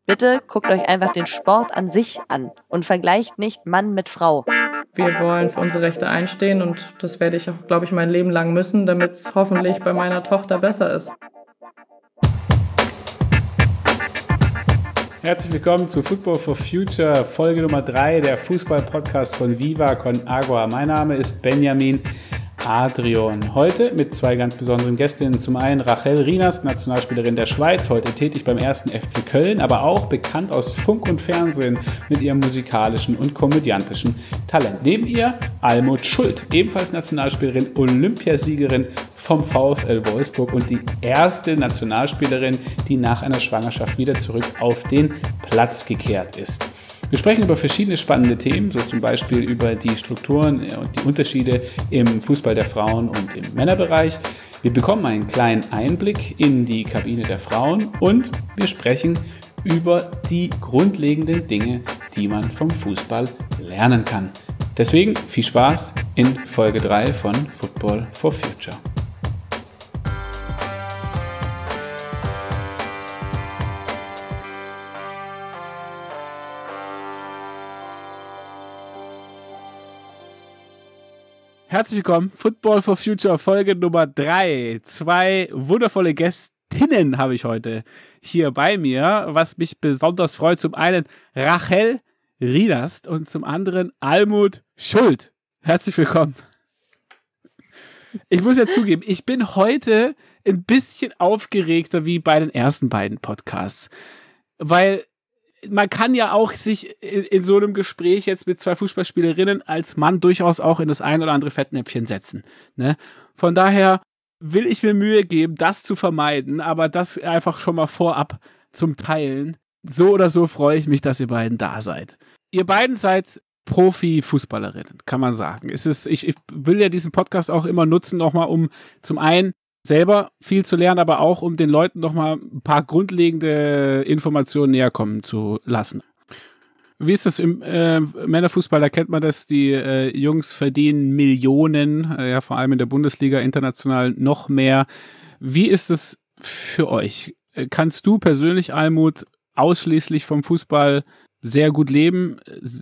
Bitte guckt euch einfach den Sport an sich an und vergleicht nicht Mann mit Frau. Wir wollen für unsere Rechte einstehen und das werde ich auch, glaube ich, mein Leben lang müssen, damit es hoffentlich bei meiner Tochter besser ist. Herzlich willkommen zu Football for Future, Folge Nummer 3, der Fußball-Podcast von Viva con Agua. Mein Name ist Benjamin Adrian. Heute mit zwei ganz besonderen Gästinnen. Zum einen Rachel Rienast, Nationalspielerin der Schweiz, heute tätig beim 1. FC Köln, aber auch bekannt aus Funk und Fernsehen mit ihrem musikalischen und komödiantischen Talent. Neben ihr Almut Schuld, ebenfalls Nationalspielerin, Olympiasiegerin vom VfL Wolfsburg und die erste Nationalspielerin, die nach einer Schwangerschaft wieder zurück auf den Platz gekehrt ist. Wir sprechen über verschiedene spannende Themen, so zum Beispiel über die Strukturen und die Unterschiede im Fußball der Frauen und im Männerbereich. Wir bekommen einen kleinen Einblick in die Kabine der Frauen und wir sprechen über die grundlegenden Dinge, die man vom Fußball lernen kann. Deswegen viel Spaß in Folge 3 von Football for Future. Herzlich willkommen, Football for Future, Folge Nummer 3. Zwei wundervolle Gästinnen habe ich heute hier bei mir, was mich besonders freut. Zum einen Rachel Rienast und zum anderen Almut Schuld. Herzlich willkommen. Ich muss ja zugeben, ich bin heute ein bisschen aufgeregter wie bei den ersten beiden Podcasts, weil man kann ja auch sich in so einem Gespräch jetzt mit zwei Fußballspielerinnen als Mann durchaus auch in das ein oder andere Fettnäpfchen setzen. Ne? Von daher will ich mir Mühe geben, das zu vermeiden, aber das einfach schon mal vorab zum Teilen. So oder so freue ich mich, dass ihr beiden da seid. Ihr beiden seid Profi-Fußballerinnen, kann man sagen. Ich will ja diesen Podcast auch immer nutzen, nochmal, um zum einen selber viel zu lernen, aber auch um den Leuten noch mal ein paar grundlegende Informationen näher kommen zu lassen. Wie ist das im Männerfußball? Da kennt man das, die Jungs verdienen Millionen, ja, vor allem in der Bundesliga, international noch mehr. Wie ist es für euch? Kannst du persönlich, Almut, ausschließlich vom Fußball sehr gut leben?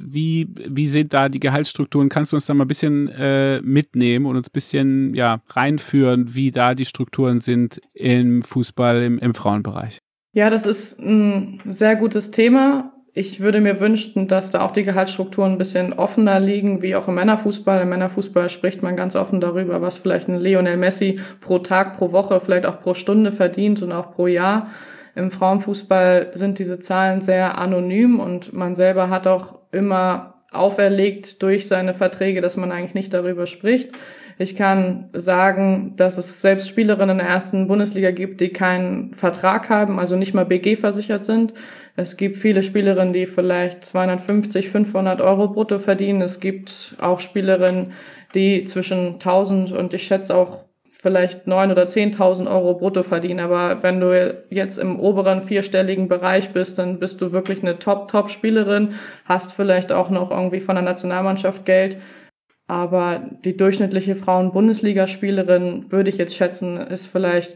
Wie sind da die Gehaltsstrukturen? Kannst du uns da mal ein bisschen mitnehmen und uns ein bisschen reinführen, wie da die Strukturen sind im Fußball, im Frauenbereich? Ja, das ist ein sehr gutes Thema. Ich würde mir wünschen, dass da auch die Gehaltsstrukturen ein bisschen offener liegen, wie auch im Männerfußball. Im Männerfußball spricht man ganz offen darüber, was vielleicht ein Lionel Messi pro Tag, pro Woche, vielleicht auch pro Stunde verdient und auch pro Jahr. Im Frauenfußball sind diese Zahlen sehr anonym und man selber hat auch immer auferlegt durch seine Verträge, dass man eigentlich nicht darüber spricht. Ich kann sagen, dass es selbst Spielerinnen in der ersten Bundesliga gibt, die keinen Vertrag haben, also nicht mal BG versichert sind. Es gibt viele Spielerinnen, die vielleicht 250, 500 Euro brutto verdienen. Es gibt auch Spielerinnen, die zwischen 1000 und ich schätze auch vielleicht 9.000 oder 10.000 Euro brutto verdienen. Aber wenn du jetzt im oberen vierstelligen Bereich bist, dann bist du wirklich eine Top-Spielerin, hast vielleicht auch noch irgendwie von der Nationalmannschaft Geld. Aber die durchschnittliche Frauen-Bundesligaspielerin, würde ich jetzt schätzen, ist vielleicht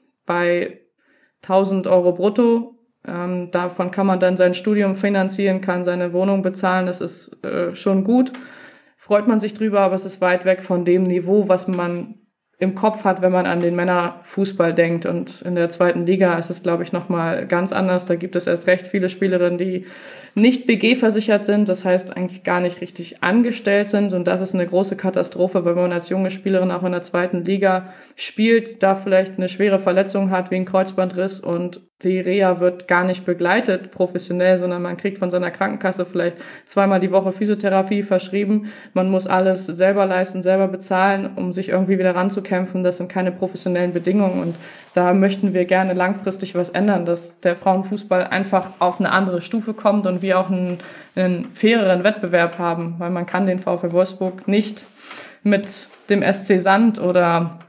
bei 1.000 Euro brutto. Davon kann man dann sein Studium finanzieren, kann seine Wohnung bezahlen. Das ist schon gut. Freut man sich drüber, aber es ist weit weg von dem Niveau, was man im Kopf hat, wenn man an den Männerfußball denkt. Und in der zweiten Liga ist es, glaube ich, nochmal ganz anders. Da gibt es erst recht viele Spielerinnen, die nicht BG versichert sind, das heißt eigentlich gar nicht richtig angestellt sind. Und das ist eine große Katastrophe, weil man als junge Spielerin auch in der zweiten Liga spielt, da vielleicht eine schwere Verletzung hat wie ein Kreuzbandriss und die Reha wird gar nicht begleitet professionell, sondern man kriegt von seiner Krankenkasse vielleicht 2-mal die Woche Physiotherapie verschrieben. Man muss alles selber leisten, selber bezahlen, um sich irgendwie wieder ranzukämpfen. Das sind keine professionellen Bedingungen und da möchten wir gerne langfristig was ändern, dass der Frauenfußball einfach auf eine andere Stufe kommt und wir auch einen faireren Wettbewerb haben, weil man kann den VfL Wolfsburg nicht mit dem SC Sand oder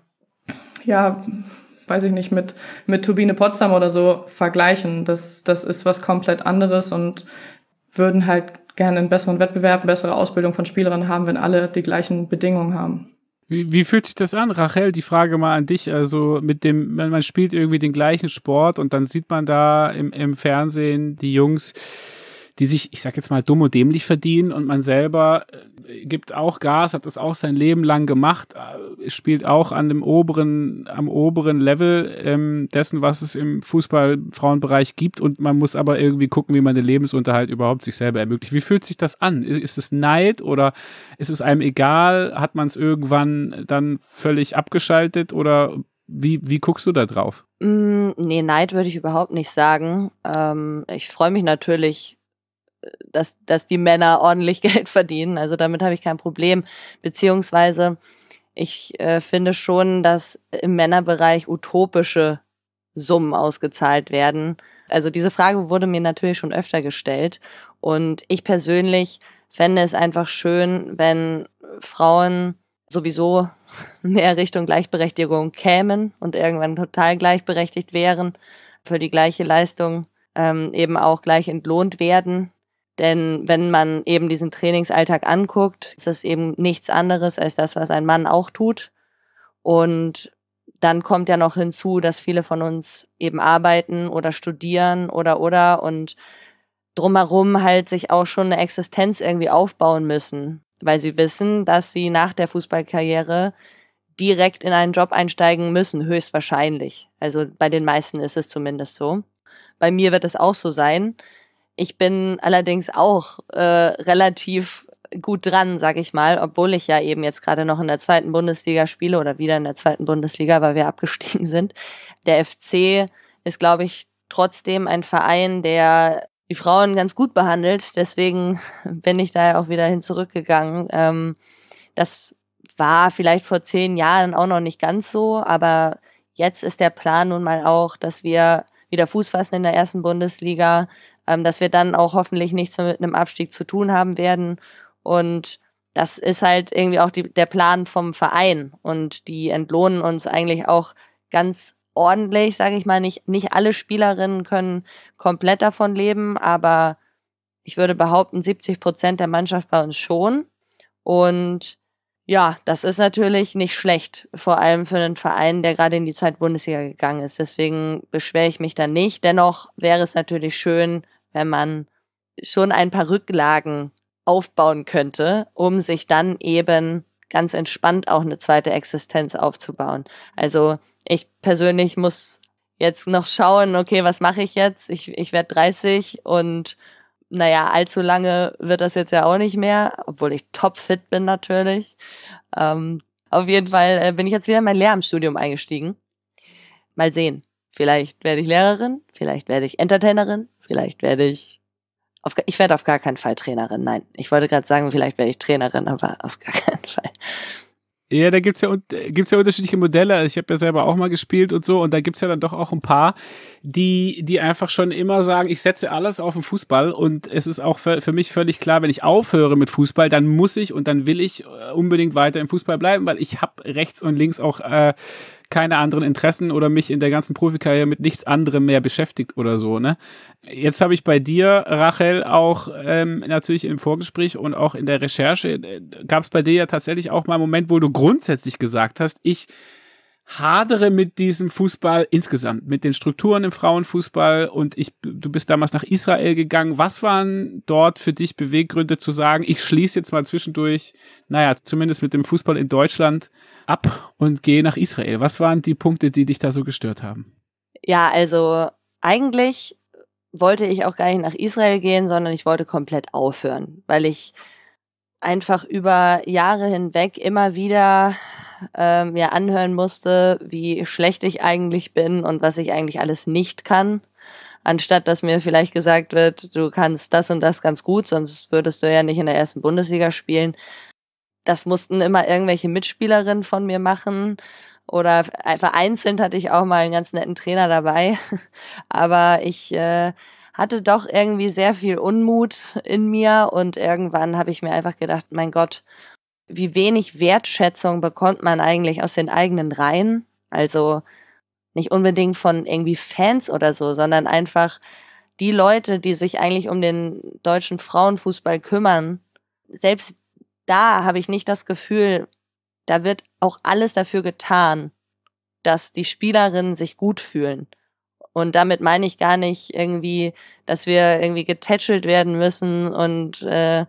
weiß ich nicht, mit Turbine Potsdam oder so vergleichen. Das ist was komplett anderes und würden halt gerne einen besseren Wettbewerb, bessere Ausbildung von Spielerinnen haben, wenn alle die gleichen Bedingungen haben. Wie fühlt sich das an, Rachel? Die Frage mal an dich. Also man spielt irgendwie den gleichen Sport und dann sieht man da im Fernsehen die Jungs, die sich, ich sag jetzt mal, dumm und dämlich verdienen und man selber gibt auch Gas, hat das auch sein Leben lang gemacht, spielt auch am oberen Level dessen, was es im Fußball-Frauenbereich gibt und man muss aber irgendwie gucken, wie man den Lebensunterhalt überhaupt sich selber ermöglicht. Wie fühlt sich das an? Ist es Neid oder ist es einem egal? Hat man es irgendwann dann völlig abgeschaltet oder wie guckst du da drauf? Nee, Neid würde ich überhaupt nicht sagen. Ich freue mich natürlich, dass die Männer ordentlich Geld verdienen. Also damit habe ich kein Problem. Beziehungsweise ich finde schon, dass im Männerbereich utopische Summen ausgezahlt werden. Also diese Frage wurde mir natürlich schon öfter gestellt. Und ich persönlich fände es einfach schön, wenn Frauen sowieso mehr Richtung Gleichberechtigung kämen und irgendwann total gleichberechtigt wären, für die gleiche Leistung eben auch gleich entlohnt werden. Denn wenn man eben diesen Trainingsalltag anguckt, ist es eben nichts anderes als das, was ein Mann auch tut. Und dann kommt ja noch hinzu, dass viele von uns eben arbeiten oder studieren oder und drumherum halt sich auch schon eine Existenz irgendwie aufbauen müssen, weil sie wissen, dass sie nach der Fußballkarriere direkt in einen Job einsteigen müssen, höchstwahrscheinlich. Also bei den meisten ist es zumindest so. Bei mir wird es auch so sein. Ich bin allerdings auch relativ gut dran, sag ich mal, obwohl ich ja eben jetzt gerade noch in der 2. Bundesliga spiele oder wieder in der 2. Bundesliga, weil wir abgestiegen sind. Der FC ist, glaube ich, trotzdem ein Verein, der die Frauen ganz gut behandelt. Deswegen bin ich da ja auch wieder hin zurückgegangen. Das war vielleicht vor 10 Jahren auch noch nicht ganz so, aber jetzt ist der Plan nun mal auch, dass wir wieder Fuß fassen in der 1. Bundesliga, dass wir dann auch hoffentlich nichts mehr mit einem Abstieg zu tun haben werden. Und das ist halt irgendwie auch der Plan vom Verein. Und die entlohnen uns eigentlich auch ganz ordentlich, sage ich mal. Nicht alle Spielerinnen können komplett davon leben, aber ich würde behaupten, 70% der Mannschaft bei uns schon. Und ja, das ist natürlich nicht schlecht, vor allem für einen Verein, der gerade in die 2. Bundesliga gegangen ist. Deswegen beschwere ich mich da nicht. Dennoch wäre es natürlich schön, wenn man schon ein paar Rücklagen aufbauen könnte, um sich dann eben ganz entspannt auch eine zweite Existenz aufzubauen. Also ich persönlich muss jetzt noch schauen, okay, was mache ich jetzt? Ich werde 30 und naja, allzu lange wird das jetzt ja auch nicht mehr, obwohl ich topfit bin natürlich. Auf jeden Fall bin ich jetzt wieder in mein Lehramtsstudium eingestiegen. Mal sehen. Vielleicht werde ich Lehrerin, vielleicht werde ich Entertainerin, vielleicht werde ich werde auf gar keinen Fall Trainerin, nein. Ich wollte gerade sagen, vielleicht werde ich Trainerin, aber auf gar keinen Fall. Ja, da gibt's ja unterschiedliche Modelle. Ich habe ja selber auch mal gespielt und so und da gibt's ja dann doch auch ein paar, die einfach schon immer sagen, ich setze alles auf den Fußball und es ist auch für mich völlig klar, wenn ich aufhöre mit Fußball, dann muss ich und dann will ich unbedingt weiter im Fußball bleiben, weil ich habe rechts und links auch keine anderen Interessen oder mich in der ganzen Profikarriere mit nichts anderem mehr beschäftigt oder so, ne? Jetzt habe ich bei dir, Rachel, auch natürlich im Vorgespräch und auch in der Recherche, gab es bei dir ja tatsächlich auch mal einen Moment, wo du grundsätzlich gesagt hast, ich hadere mit diesem Fußball insgesamt, mit den Strukturen im Frauenfußball und du bist damals nach Israel gegangen. Was waren dort für dich Beweggründe zu sagen, ich schließe jetzt mal zwischendurch, naja, zumindest mit dem Fußball in Deutschland ab und gehe nach Israel? Was waren die Punkte, die dich da so gestört haben? Ja, also eigentlich wollte ich auch gar nicht nach Israel gehen, sondern ich wollte komplett aufhören, weil ich einfach über Jahre hinweg immer wieder mir anhören musste, wie schlecht ich eigentlich bin und was ich eigentlich alles nicht kann, anstatt dass mir vielleicht gesagt wird, du kannst das und das ganz gut, sonst würdest du ja nicht in der 1. Bundesliga spielen. Das mussten immer irgendwelche Mitspielerinnen von mir machen oder vereinzelt hatte ich auch mal einen ganz netten Trainer dabei, aber ich hatte doch irgendwie sehr viel Unmut in mir und irgendwann habe ich mir einfach gedacht, mein Gott, wie wenig Wertschätzung bekommt man eigentlich aus den eigenen Reihen? Also nicht unbedingt von irgendwie Fans oder so, sondern einfach die Leute, die sich eigentlich um den deutschen Frauenfußball kümmern. Selbst da habe ich nicht das Gefühl, da wird auch alles dafür getan, dass die Spielerinnen sich gut fühlen. Und damit meine ich gar nicht irgendwie, dass wir irgendwie getätschelt werden müssen und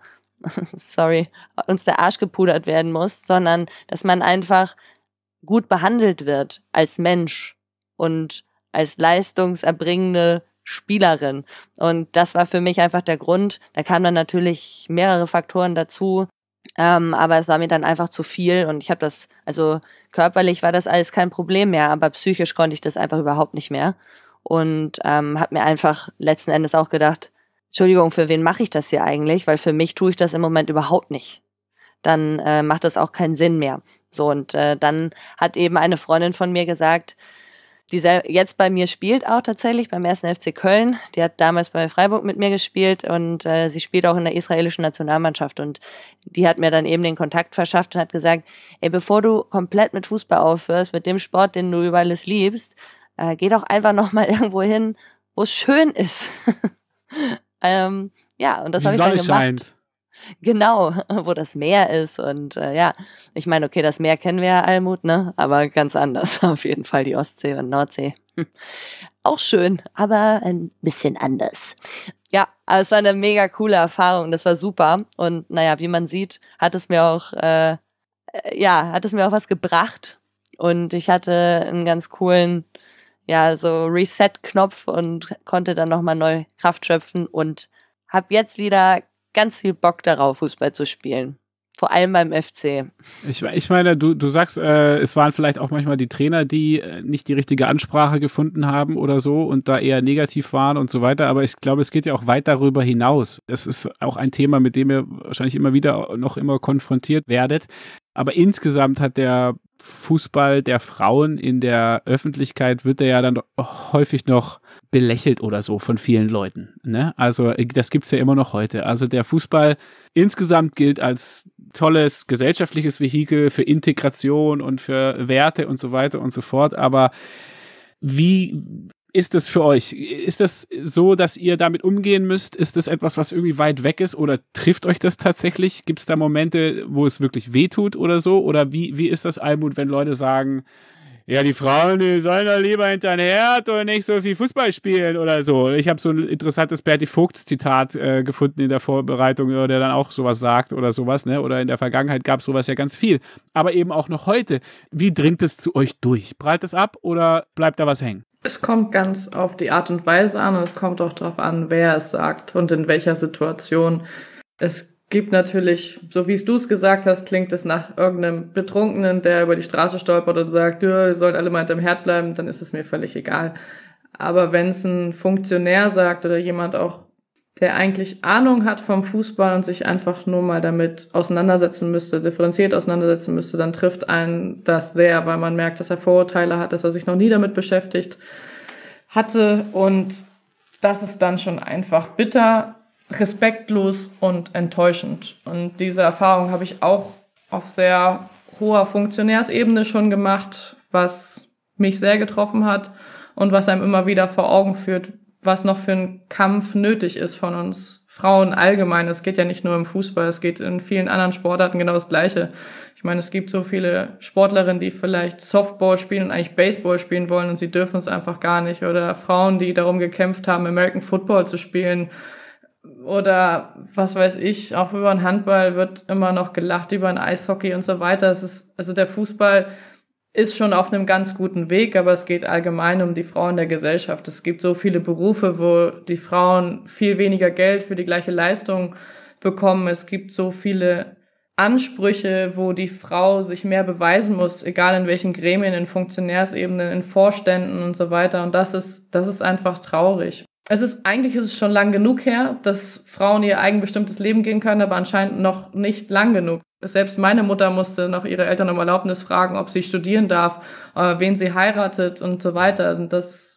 uns der Arsch gepudert werden muss, sondern dass man einfach gut behandelt wird als Mensch und als leistungserbringende Spielerin. Und das war für mich einfach der Grund. Da kamen dann natürlich mehrere Faktoren dazu, aber es war mir dann einfach zu viel und ich habe das, also körperlich war das alles kein Problem mehr, aber psychisch konnte ich das einfach überhaupt nicht mehr und habe mir einfach letzten Endes auch gedacht, Entschuldigung, für wen mache ich das hier eigentlich? Weil für mich tue ich das im Moment überhaupt nicht. Dann macht das auch keinen Sinn mehr. So, und dann hat eben eine Freundin von mir gesagt, die jetzt bei mir spielt auch tatsächlich beim 1. FC Köln. Die hat damals bei Freiburg mit mir gespielt und sie spielt auch in der israelischen Nationalmannschaft. Und die hat mir dann eben den Kontakt verschafft und hat gesagt, ey, bevor du komplett mit Fußball aufhörst, mit dem Sport, den du über alles liebst, geh doch einfach nochmal irgendwo hin, wo es schön ist. Ja, und das habe ich dann gemacht. Scheint. Genau, wo das Meer ist und ja, ich meine, okay, das Meer kennen wir ja, Almut, ne, aber ganz anders, auf jeden Fall die Ostsee und Nordsee. Auch schön, aber ein bisschen anders. Ja, aber es war eine mega coole Erfahrung, das war super und naja, wie man sieht, hat es mir auch was gebracht und ich hatte einen ganz coolen, ja, so Reset-Knopf und konnte dann nochmal neu Kraft schöpfen und habe jetzt wieder ganz viel Bock darauf, Fußball zu spielen. Vor allem beim FC. Ich meine, du sagst, es waren vielleicht auch manchmal die Trainer, die nicht die richtige Ansprache gefunden haben oder so und da eher negativ waren und so weiter. Aber ich glaube, es geht ja auch weit darüber hinaus. Es ist auch ein Thema, mit dem ihr wahrscheinlich immer wieder noch immer konfrontiert werdet. Aber insgesamt hat der Fußball der Frauen in der Öffentlichkeit wird er ja dann häufig noch belächelt oder so von vielen Leuten. Ne? Also das gibt's ja immer noch heute. Also der Fußball insgesamt gilt als tolles gesellschaftliches Vehikel für Integration und für Werte und so weiter und so fort. Aber wie ist das für euch? Ist das so, dass ihr damit umgehen müsst? Ist das etwas, was irgendwie weit weg ist oder trifft euch das tatsächlich? Gibt es da Momente, wo es wirklich wehtut oder so? Oder wie ist das, Almut, wenn Leute sagen, ja, die Frauen, die sollen doch lieber hinter den Herd und nicht so viel Fußball spielen oder so. Ich habe so ein interessantes Berti Vogts-Zitat gefunden in der Vorbereitung, der dann auch sowas sagt oder sowas, ne? Oder in der Vergangenheit gab es sowas ja ganz viel. Aber eben auch noch heute. Wie dringt es zu euch durch? Prallt es ab oder bleibt da was hängen? Es kommt ganz auf die Art und Weise an und es kommt auch darauf an, wer es sagt und in welcher Situation. Es gibt natürlich, so wie du es gesagt hast, klingt es nach irgendeinem Betrunkenen, der über die Straße stolpert und sagt, ja, ihr sollt alle mal hinterm Herd bleiben, dann ist es mir völlig egal. Aber wenn es ein Funktionär sagt oder jemand auch, der eigentlich Ahnung hat vom Fußball und sich einfach nur mal damit auseinandersetzen müsste, differenziert auseinandersetzen müsste, dann trifft einen das sehr, weil man merkt, dass er Vorurteile hat, dass er sich noch nie damit beschäftigt hatte und das ist dann schon einfach bitter, respektlos und enttäuschend. Und diese Erfahrung habe ich auch auf sehr hoher Funktionärsebene schon gemacht, was mich sehr getroffen hat und was einem immer wieder vor Augen führt, was noch für ein Kampf nötig ist von uns Frauen allgemein. Es geht ja nicht nur im Fußball, es geht in vielen anderen Sportarten genau das Gleiche. Ich meine, es gibt so viele Sportlerinnen, die vielleicht Softball spielen und eigentlich Baseball spielen wollen und sie dürfen es einfach gar nicht. Oder Frauen, die darum gekämpft haben, American Football zu spielen. Oder was weiß ich, auch über den Handball wird immer noch gelacht, über den Eishockey und so weiter. Also der Fußball ist schon auf einem ganz guten Weg, aber es geht allgemein um die Frauen der Gesellschaft. Es gibt so viele Berufe, wo die Frauen viel weniger Geld für die gleiche Leistung bekommen. Es gibt so viele Ansprüche, wo die Frau sich mehr beweisen muss, egal in welchen Gremien, in Funktionärsebenen, in Vorständen und so weiter. Und das ist einfach traurig. Eigentlich ist es schon lang genug her, dass Frauen ihr eigenbestimmtes Leben gehen können, aber anscheinend noch nicht lang genug. Selbst meine Mutter musste noch ihre Eltern um Erlaubnis fragen, ob sie studieren darf, wen sie heiratet und so weiter. Und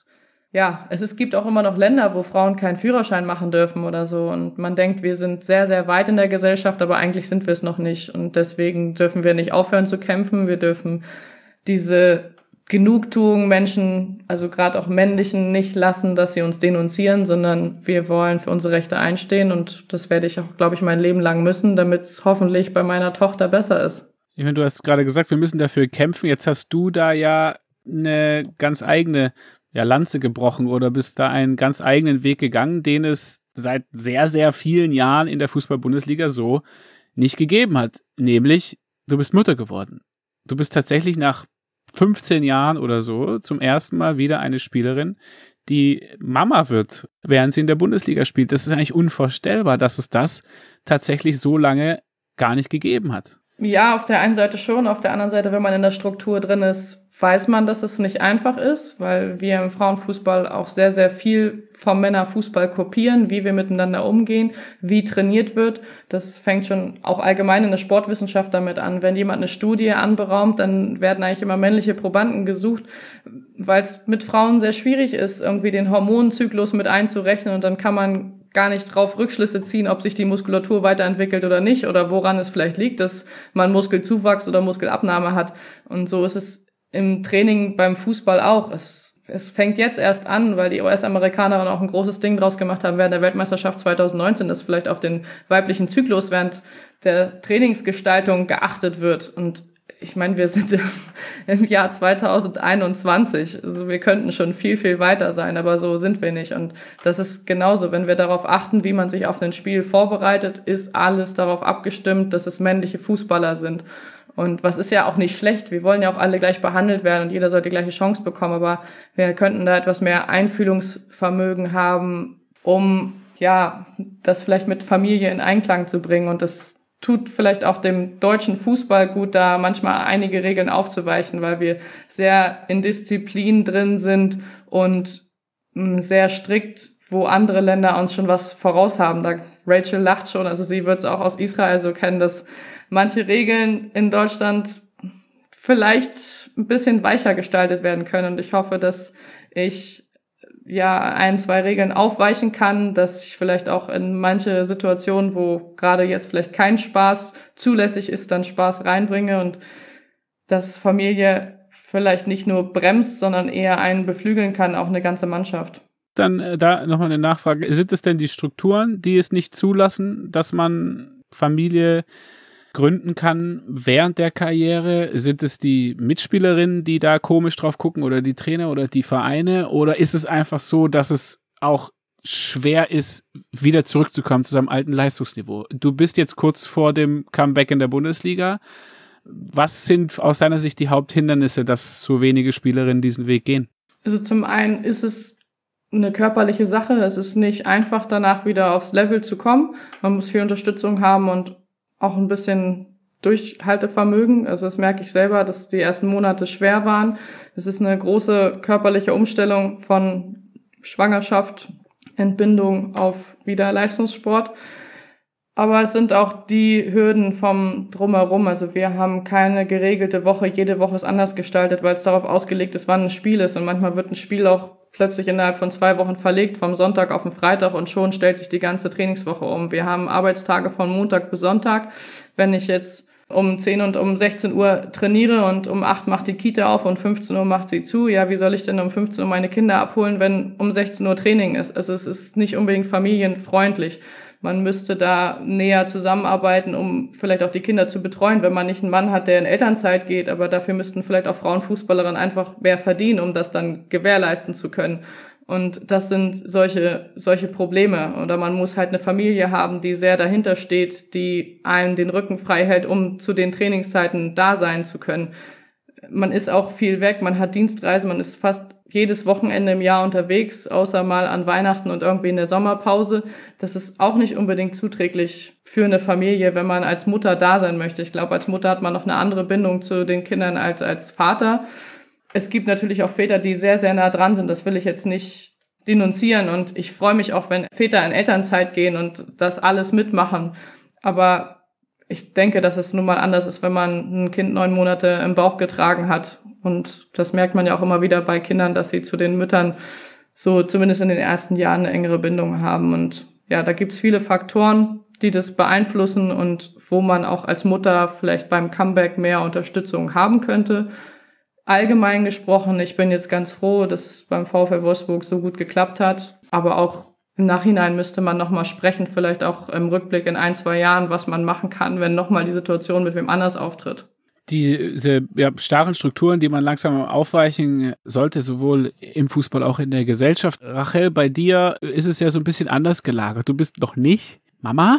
es gibt auch immer noch Länder, wo Frauen keinen Führerschein machen dürfen oder so. Und man denkt, wir sind sehr, sehr weit in der Gesellschaft, aber eigentlich sind wir es noch nicht. Und deswegen dürfen wir nicht aufhören zu kämpfen. Wir dürfen diese Genugtuung Menschen, also gerade auch männlichen, nicht lassen, dass sie uns denunzieren, sondern wir wollen für unsere Rechte einstehen und das werde ich auch, glaube ich, mein Leben lang müssen, damit es hoffentlich bei meiner Tochter besser ist. Ich meine, du hast gerade gesagt, wir müssen dafür kämpfen. Jetzt hast du da ja eine ganz eigene Lanze gebrochen oder bist da einen ganz eigenen Weg gegangen, den es seit sehr, sehr vielen Jahren in der Fußball-Bundesliga so nicht gegeben hat. Nämlich, du bist Mutter geworden. Du bist tatsächlich nach 15 Jahren oder so zum ersten Mal wieder eine Spielerin, die Mama wird, während sie in der Bundesliga spielt. Das ist eigentlich unvorstellbar, dass es das tatsächlich so lange gar nicht gegeben hat. Ja, auf der einen Seite schon, auf der anderen Seite, wenn man in der Struktur drin ist, weiß man, dass es nicht einfach ist, weil wir im Frauenfußball auch sehr, sehr viel vom Männerfußball kopieren, wie wir miteinander umgehen, wie trainiert wird. Das fängt schon auch allgemein in der Sportwissenschaft damit an. Wenn jemand eine Studie anberaumt, dann werden eigentlich immer männliche Probanden gesucht, weil es mit Frauen sehr schwierig ist, irgendwie den Hormonzyklus mit einzurechnen, und dann kann man gar nicht drauf Rückschlüsse ziehen, ob sich die Muskulatur weiterentwickelt oder nicht oder woran es vielleicht liegt, dass man Muskelzuwachs oder Muskelabnahme hat. Und so ist es im Training beim Fußball auch. Es fängt jetzt erst an, weil die US-Amerikanerinnen auch ein großes Ding draus gemacht haben während der Weltmeisterschaft 2019, dass vielleicht auf den weiblichen Zyklus während der Trainingsgestaltung geachtet wird. Und ich meine, wir sind im Jahr 2021, also wir könnten schon viel, viel weiter sein, aber so sind wir nicht. Und das ist genauso, wenn wir darauf achten, wie man sich auf ein Spiel vorbereitet, ist alles darauf abgestimmt, dass es männliche Fußballer sind. Und was ist ja auch nicht schlecht, wir wollen ja auch alle gleich behandelt werden und jeder soll die gleiche Chance bekommen, aber wir könnten da etwas mehr Einfühlungsvermögen haben, um das vielleicht mit Familie in Einklang zu bringen, und das tut vielleicht auch dem deutschen Fußball gut, da manchmal einige Regeln aufzuweichen, weil wir sehr in Disziplin drin sind und sehr strikt, wo andere Länder uns schon was voraus haben. Da Rachel lacht schon, also sie wird es auch aus Israel so kennen, dass manche Regeln in Deutschland vielleicht ein bisschen weicher gestaltet werden können. Und ich hoffe, dass ich 1, 2 Regeln aufweichen kann, dass ich vielleicht auch in manche Situationen, wo gerade jetzt vielleicht kein Spaß zulässig ist, dann Spaß reinbringe, und dass Familie vielleicht nicht nur bremst, sondern eher einen beflügeln kann, auch eine ganze Mannschaft. Dann da nochmal eine Nachfrage. Sind es denn die Strukturen, die es nicht zulassen, dass man Familie gründen kann während der Karriere? Sind es die Mitspielerinnen, die da komisch drauf gucken, oder die Trainer oder die Vereine? Oder ist es einfach so, dass es auch schwer ist, wieder zurückzukommen zu seinem alten Leistungsniveau? Du bist jetzt kurz vor dem Comeback in der Bundesliga. Was sind aus deiner Sicht die Haupthindernisse, dass so wenige Spielerinnen diesen Weg gehen? Also zum einen ist es eine körperliche Sache. Es ist nicht einfach, danach wieder aufs Level zu kommen. Man muss viel Unterstützung haben und auch ein bisschen Durchhaltevermögen. Also das merke ich selber, dass die ersten Monate schwer waren. Es ist eine große körperliche Umstellung von Schwangerschaft, Entbindung auf wieder Leistungssport. Aber es sind auch die Hürden vom Drumherum. Also wir haben keine geregelte Woche. Jede Woche ist anders gestaltet, weil es darauf ausgelegt ist, wann ein Spiel ist. Und manchmal wird ein Spiel auch plötzlich innerhalb von 2 Wochen verlegt, vom Sonntag auf den Freitag, und schon stellt sich die ganze Trainingswoche um. Wir haben Arbeitstage von Montag bis Sonntag. Wenn ich jetzt um 10 und um 16 Uhr trainiere und um 8 macht die Kita auf und 15 Uhr macht sie zu, wie soll ich denn um 15 Uhr meine Kinder abholen, wenn um 16 Uhr Training ist? Also es ist nicht unbedingt familienfreundlich. Man müsste da näher zusammenarbeiten, um vielleicht auch die Kinder zu betreuen, wenn man nicht einen Mann hat, der in Elternzeit geht. Aber dafür müssten vielleicht auch Frauenfußballerinnen einfach mehr verdienen, um das dann gewährleisten zu können. Und das sind solche Probleme. Oder man muss halt eine Familie haben, die sehr dahinter steht, die einem den Rücken frei hält, um zu den Trainingszeiten da sein zu können. Man ist auch viel weg, man hat Dienstreisen, man ist fast jedes Wochenende im Jahr unterwegs, außer mal an Weihnachten und irgendwie in der Sommerpause. Das ist auch nicht unbedingt zuträglich für eine Familie, wenn man als Mutter da sein möchte. Ich glaube, als Mutter hat man noch eine andere Bindung zu den Kindern als Vater. Es gibt natürlich auch Väter, die sehr, sehr nah dran sind. Das will ich jetzt nicht denunzieren. Und ich freue mich auch, wenn Väter in Elternzeit gehen und das alles mitmachen. Aber ich denke, dass es nun mal anders ist, wenn man ein Kind 9 Monate im Bauch getragen hat. Und das merkt man ja auch immer wieder bei Kindern, dass sie zu den Müttern so zumindest in den ersten Jahren eine engere Bindung haben. Und ja, da gibt's viele Faktoren, die das beeinflussen und wo man auch als Mutter vielleicht beim Comeback mehr Unterstützung haben könnte. Allgemein gesprochen, ich bin jetzt ganz froh, dass es beim VfL Wolfsburg so gut geklappt hat. Aber auch im Nachhinein müsste man nochmal sprechen, vielleicht auch im Rückblick in 1, 2 Jahren, was man machen kann, wenn nochmal die Situation mit wem anders auftritt. diese starren Strukturen, die man langsam aufweichen sollte, sowohl im Fußball auch in der Gesellschaft. Rachel, bei dir ist es ja so ein bisschen anders gelagert. Du bist noch nicht Mama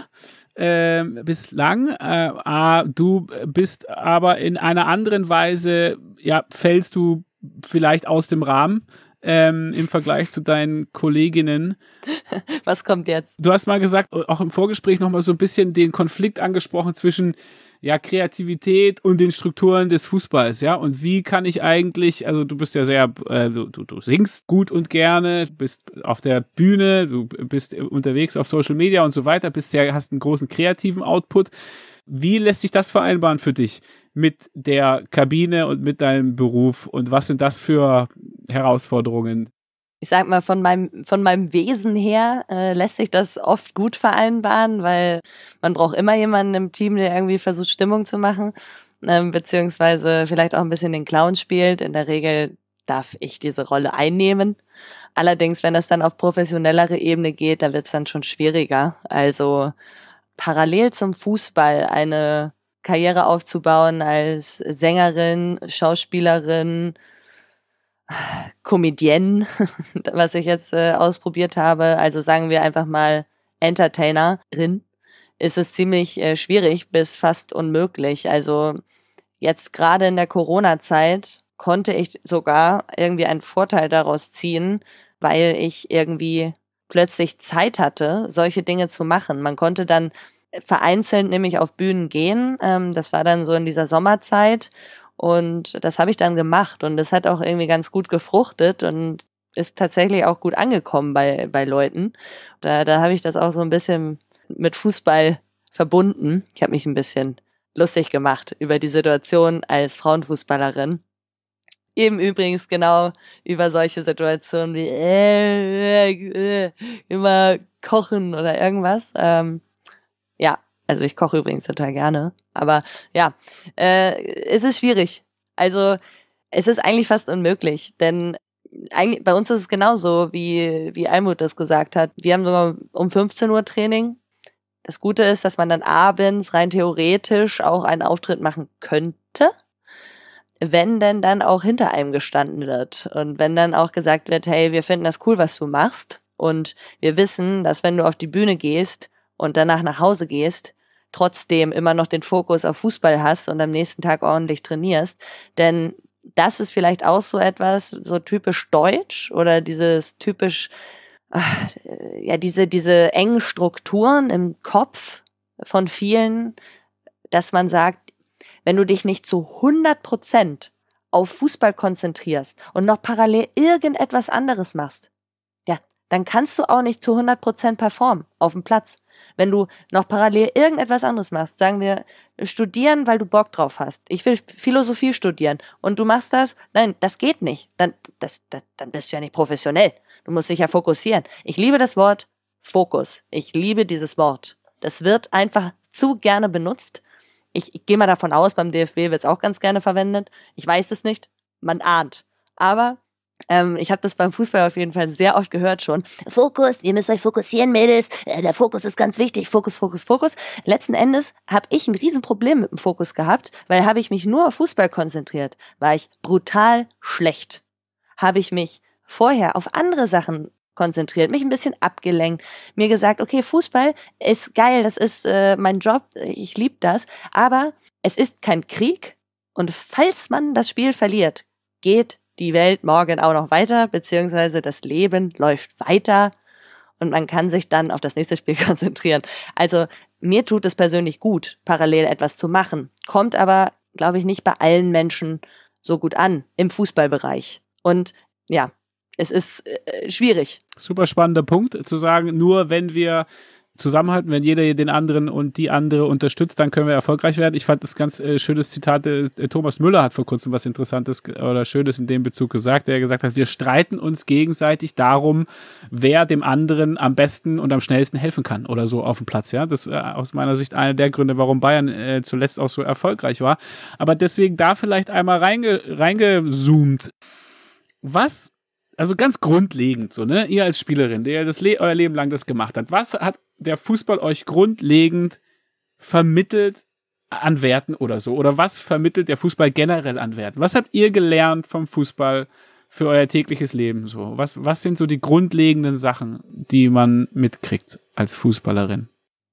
bislang. Du bist aber in einer anderen Weise, fällst du vielleicht aus dem Rahmen im Vergleich zu deinen Kolleginnen. Was kommt jetzt? Du hast mal gesagt, auch im Vorgespräch nochmal so ein bisschen den Konflikt angesprochen zwischen Kreativität und den Strukturen des Fußballs, ja, und wie kann ich eigentlich, also du bist ja sehr, du singst gut und gerne, du bist auf der Bühne, du bist unterwegs auf Social Media und so weiter, hast einen großen kreativen Output. Wie lässt sich das vereinbaren für dich mit der Kabine und mit deinem Beruf und was sind das für Herausforderungen? Ich sag mal, von meinem Wesen her lässt sich das oft gut vereinbaren, weil man braucht immer jemanden im Team, der irgendwie versucht, Stimmung zu machen, beziehungsweise vielleicht auch ein bisschen den Clown spielt. In der Regel darf ich diese Rolle einnehmen. Allerdings, wenn das dann auf professionellere Ebene geht, da wird es dann schon schwieriger. Also parallel zum Fußball eine Karriere aufzubauen als Sängerin, Schauspielerin, Comedienne, was ich jetzt ausprobiert habe, also sagen wir einfach mal Entertainerin, ist es ziemlich schwierig bis fast unmöglich. Also jetzt gerade in der Corona-Zeit konnte ich sogar irgendwie einen Vorteil daraus ziehen, weil ich irgendwie plötzlich Zeit hatte, solche Dinge zu machen. Man konnte dann vereinzelt nämlich auf Bühnen gehen. Das war dann so in dieser Sommerzeit. Und das habe ich dann gemacht und das hat auch irgendwie ganz gut gefruchtet und ist tatsächlich auch gut angekommen bei Leuten. Da habe ich das auch so ein bisschen mit Fußball verbunden. Ich habe mich ein bisschen lustig gemacht über die Situation als Frauenfußballerin. Eben übrigens genau über solche Situationen wie immer kochen oder irgendwas. Also ich koche übrigens total gerne, aber es ist schwierig. Also es ist eigentlich fast unmöglich, denn eigentlich, bei uns ist es genauso, wie Almut das gesagt hat. Wir haben sogar um 15 Uhr Training. Das Gute ist, dass man dann abends rein theoretisch auch einen Auftritt machen könnte, wenn denn dann auch hinter einem gestanden wird und wenn dann auch gesagt wird, hey, wir finden das cool, was du machst und wir wissen, dass wenn du auf die Bühne gehst und danach nach Hause gehst, trotzdem immer noch den Fokus auf Fußball hast und am nächsten Tag ordentlich trainierst. Denn das ist vielleicht auch so etwas, so typisch deutsch oder dieses typisch, diese engen Strukturen im Kopf von vielen, dass man sagt, wenn du dich nicht zu 100% auf Fußball konzentrierst und noch parallel irgendetwas anderes machst, dann kannst du auch nicht zu 100% performen auf dem Platz. Wenn du noch parallel irgendetwas anderes machst, sagen wir, studieren, weil du Bock drauf hast. Ich will Philosophie studieren und du machst das, nein, das geht nicht. Dann bist du ja nicht professionell. Du musst dich ja fokussieren. Ich liebe das Wort Fokus. Ich liebe dieses Wort. Das wird einfach zu gerne benutzt. Ich gehe mal davon aus, beim DFB wird es auch ganz gerne verwendet. Ich weiß es nicht. Man ahnt. Aber ich habe das beim Fußball auf jeden Fall sehr oft gehört schon. Fokus, ihr müsst euch fokussieren, Mädels. Der Fokus ist ganz wichtig. Fokus, Fokus, Fokus. Letzten Endes habe ich ein Riesenproblem mit dem Fokus gehabt, weil habe ich mich nur auf Fußball konzentriert, war ich brutal schlecht. Habe ich mich vorher auf andere Sachen konzentriert, mich ein bisschen abgelenkt, mir gesagt, okay, Fußball ist geil, das ist mein Job, ich liebe das, aber es ist kein Krieg und falls man das Spiel verliert, geht die Welt morgen auch noch weiter, beziehungsweise das Leben läuft weiter und man kann sich dann auf das nächste Spiel konzentrieren. Also mir tut es persönlich gut, parallel etwas zu machen, kommt aber, glaube ich, nicht bei allen Menschen so gut an im Fußballbereich. Und ja, es ist schwierig. Super spannender Punkt, zu sagen, nur wenn wir zusammenhalten, wenn jeder den anderen und die andere unterstützt, dann können wir erfolgreich werden. Ich fand das ganz schönes Zitat, Thomas Müller hat vor kurzem was Interessantes oder Schönes in dem Bezug gesagt, der gesagt hat, wir streiten uns gegenseitig darum, wer dem anderen am besten und am schnellsten helfen kann oder so auf dem Platz. Ja, das ist aus meiner Sicht einer der Gründe, warum Bayern zuletzt auch so erfolgreich war. Aber deswegen da vielleicht einmal reingezoomt. Was, also ganz grundlegend so, ne? Ihr als Spielerin, der euer Leben lang das gemacht hat, was hat der Fußball euch grundlegend vermittelt an Werten oder so? Oder was vermittelt der Fußball generell an Werten? Was habt ihr gelernt vom Fußball für euer tägliches Leben so? Was sind so die grundlegenden Sachen, die man mitkriegt als Fußballerin?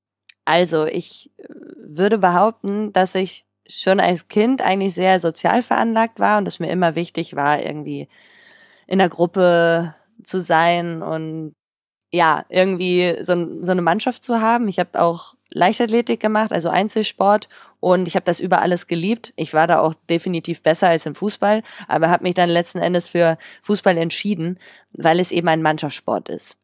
Also ich würde behaupten, dass ich schon als Kind eigentlich sehr sozial veranlagt war und es mir immer wichtig war, irgendwie in der Gruppe zu sein und ja, irgendwie so eine Mannschaft zu haben. Ich habe auch Leichtathletik gemacht, also Einzelsport, und ich habe das über alles geliebt. Ich war da auch definitiv besser als im Fußball, aber habe mich dann letzten Endes für Fußball entschieden, weil es eben ein Mannschaftssport ist.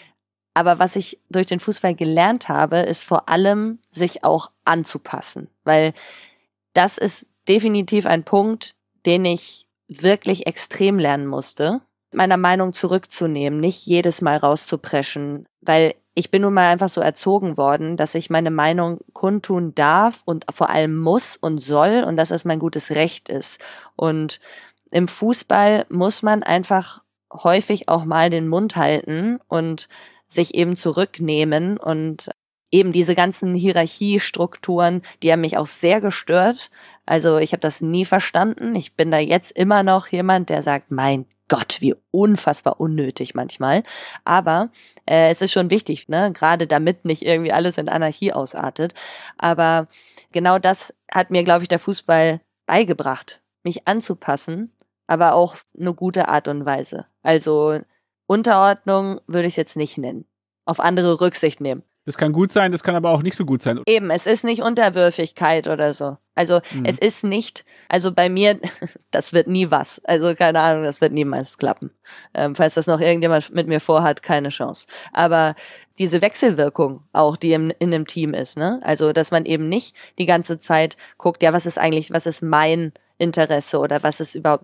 Aber was ich durch den Fußball gelernt habe, ist vor allem, sich auch anzupassen, weil das ist definitiv ein Punkt, den ich wirklich extrem lernen musste, meiner Meinung zurückzunehmen, nicht jedes Mal rauszupreschen, weil ich bin nun mal einfach so erzogen worden, dass ich meine Meinung kundtun darf und vor allem muss und soll und dass es mein gutes Recht ist. Und im Fußball muss man einfach häufig auch mal den Mund halten und sich eben zurücknehmen und eben diese ganzen Hierarchiestrukturen, die haben mich auch sehr gestört. Also ich habe das nie verstanden. Ich bin da jetzt immer noch jemand, der sagt, mein Gott, wie unfassbar unnötig manchmal. Aber es ist schon wichtig, ne? Gerade damit nicht irgendwie alles in Anarchie ausartet. Aber genau das hat mir, glaube ich, der Fußball beigebracht, mich anzupassen, aber auch eine gute Art und Weise. Also Unterordnung würde ich es jetzt nicht nennen. Auf andere Rücksicht nehmen. Das kann gut sein, das kann aber auch nicht so gut sein. Eben, es ist nicht Unterwürfigkeit oder so. Also es ist nicht, also bei mir, das wird nie was. Also keine Ahnung, das wird niemals klappen. Falls das noch irgendjemand mit mir vorhat, keine Chance. Aber diese Wechselwirkung auch, die in einem Team ist, ne? Also dass man eben nicht die ganze Zeit guckt, ja, was ist mein Interesse oder was ist überhaupt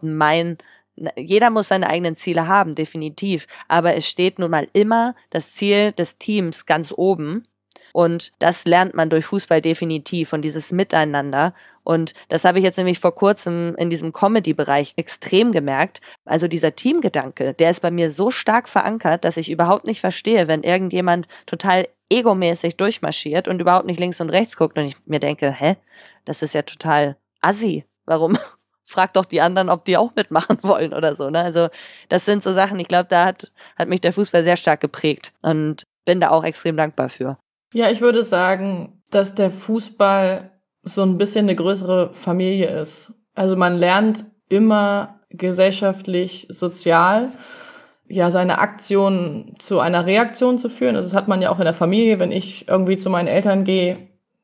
jeder muss seine eigenen Ziele haben, definitiv. Aber es steht nun mal immer das Ziel des Teams ganz oben. Und das lernt man durch Fußball definitiv und dieses Miteinander. Und das habe ich jetzt nämlich vor kurzem in diesem Comedy-Bereich extrem gemerkt. Also dieser Teamgedanke, der ist bei mir so stark verankert, dass ich überhaupt nicht verstehe, wenn irgendjemand total egomäßig durchmarschiert und überhaupt nicht links und rechts guckt und ich mir denke, das ist ja total assi. Warum? Frag doch die anderen, ob die auch mitmachen wollen oder so, ne? Also das sind so Sachen, ich glaube, da hat mich der Fußball sehr stark geprägt und bin da auch extrem dankbar für. Ja, ich würde sagen, dass der Fußball so ein bisschen eine größere Familie ist. Also man lernt immer gesellschaftlich, sozial, ja, seine Aktion zu einer Reaktion zu führen. Also das hat man ja auch in der Familie. Wenn ich irgendwie zu meinen Eltern gehe,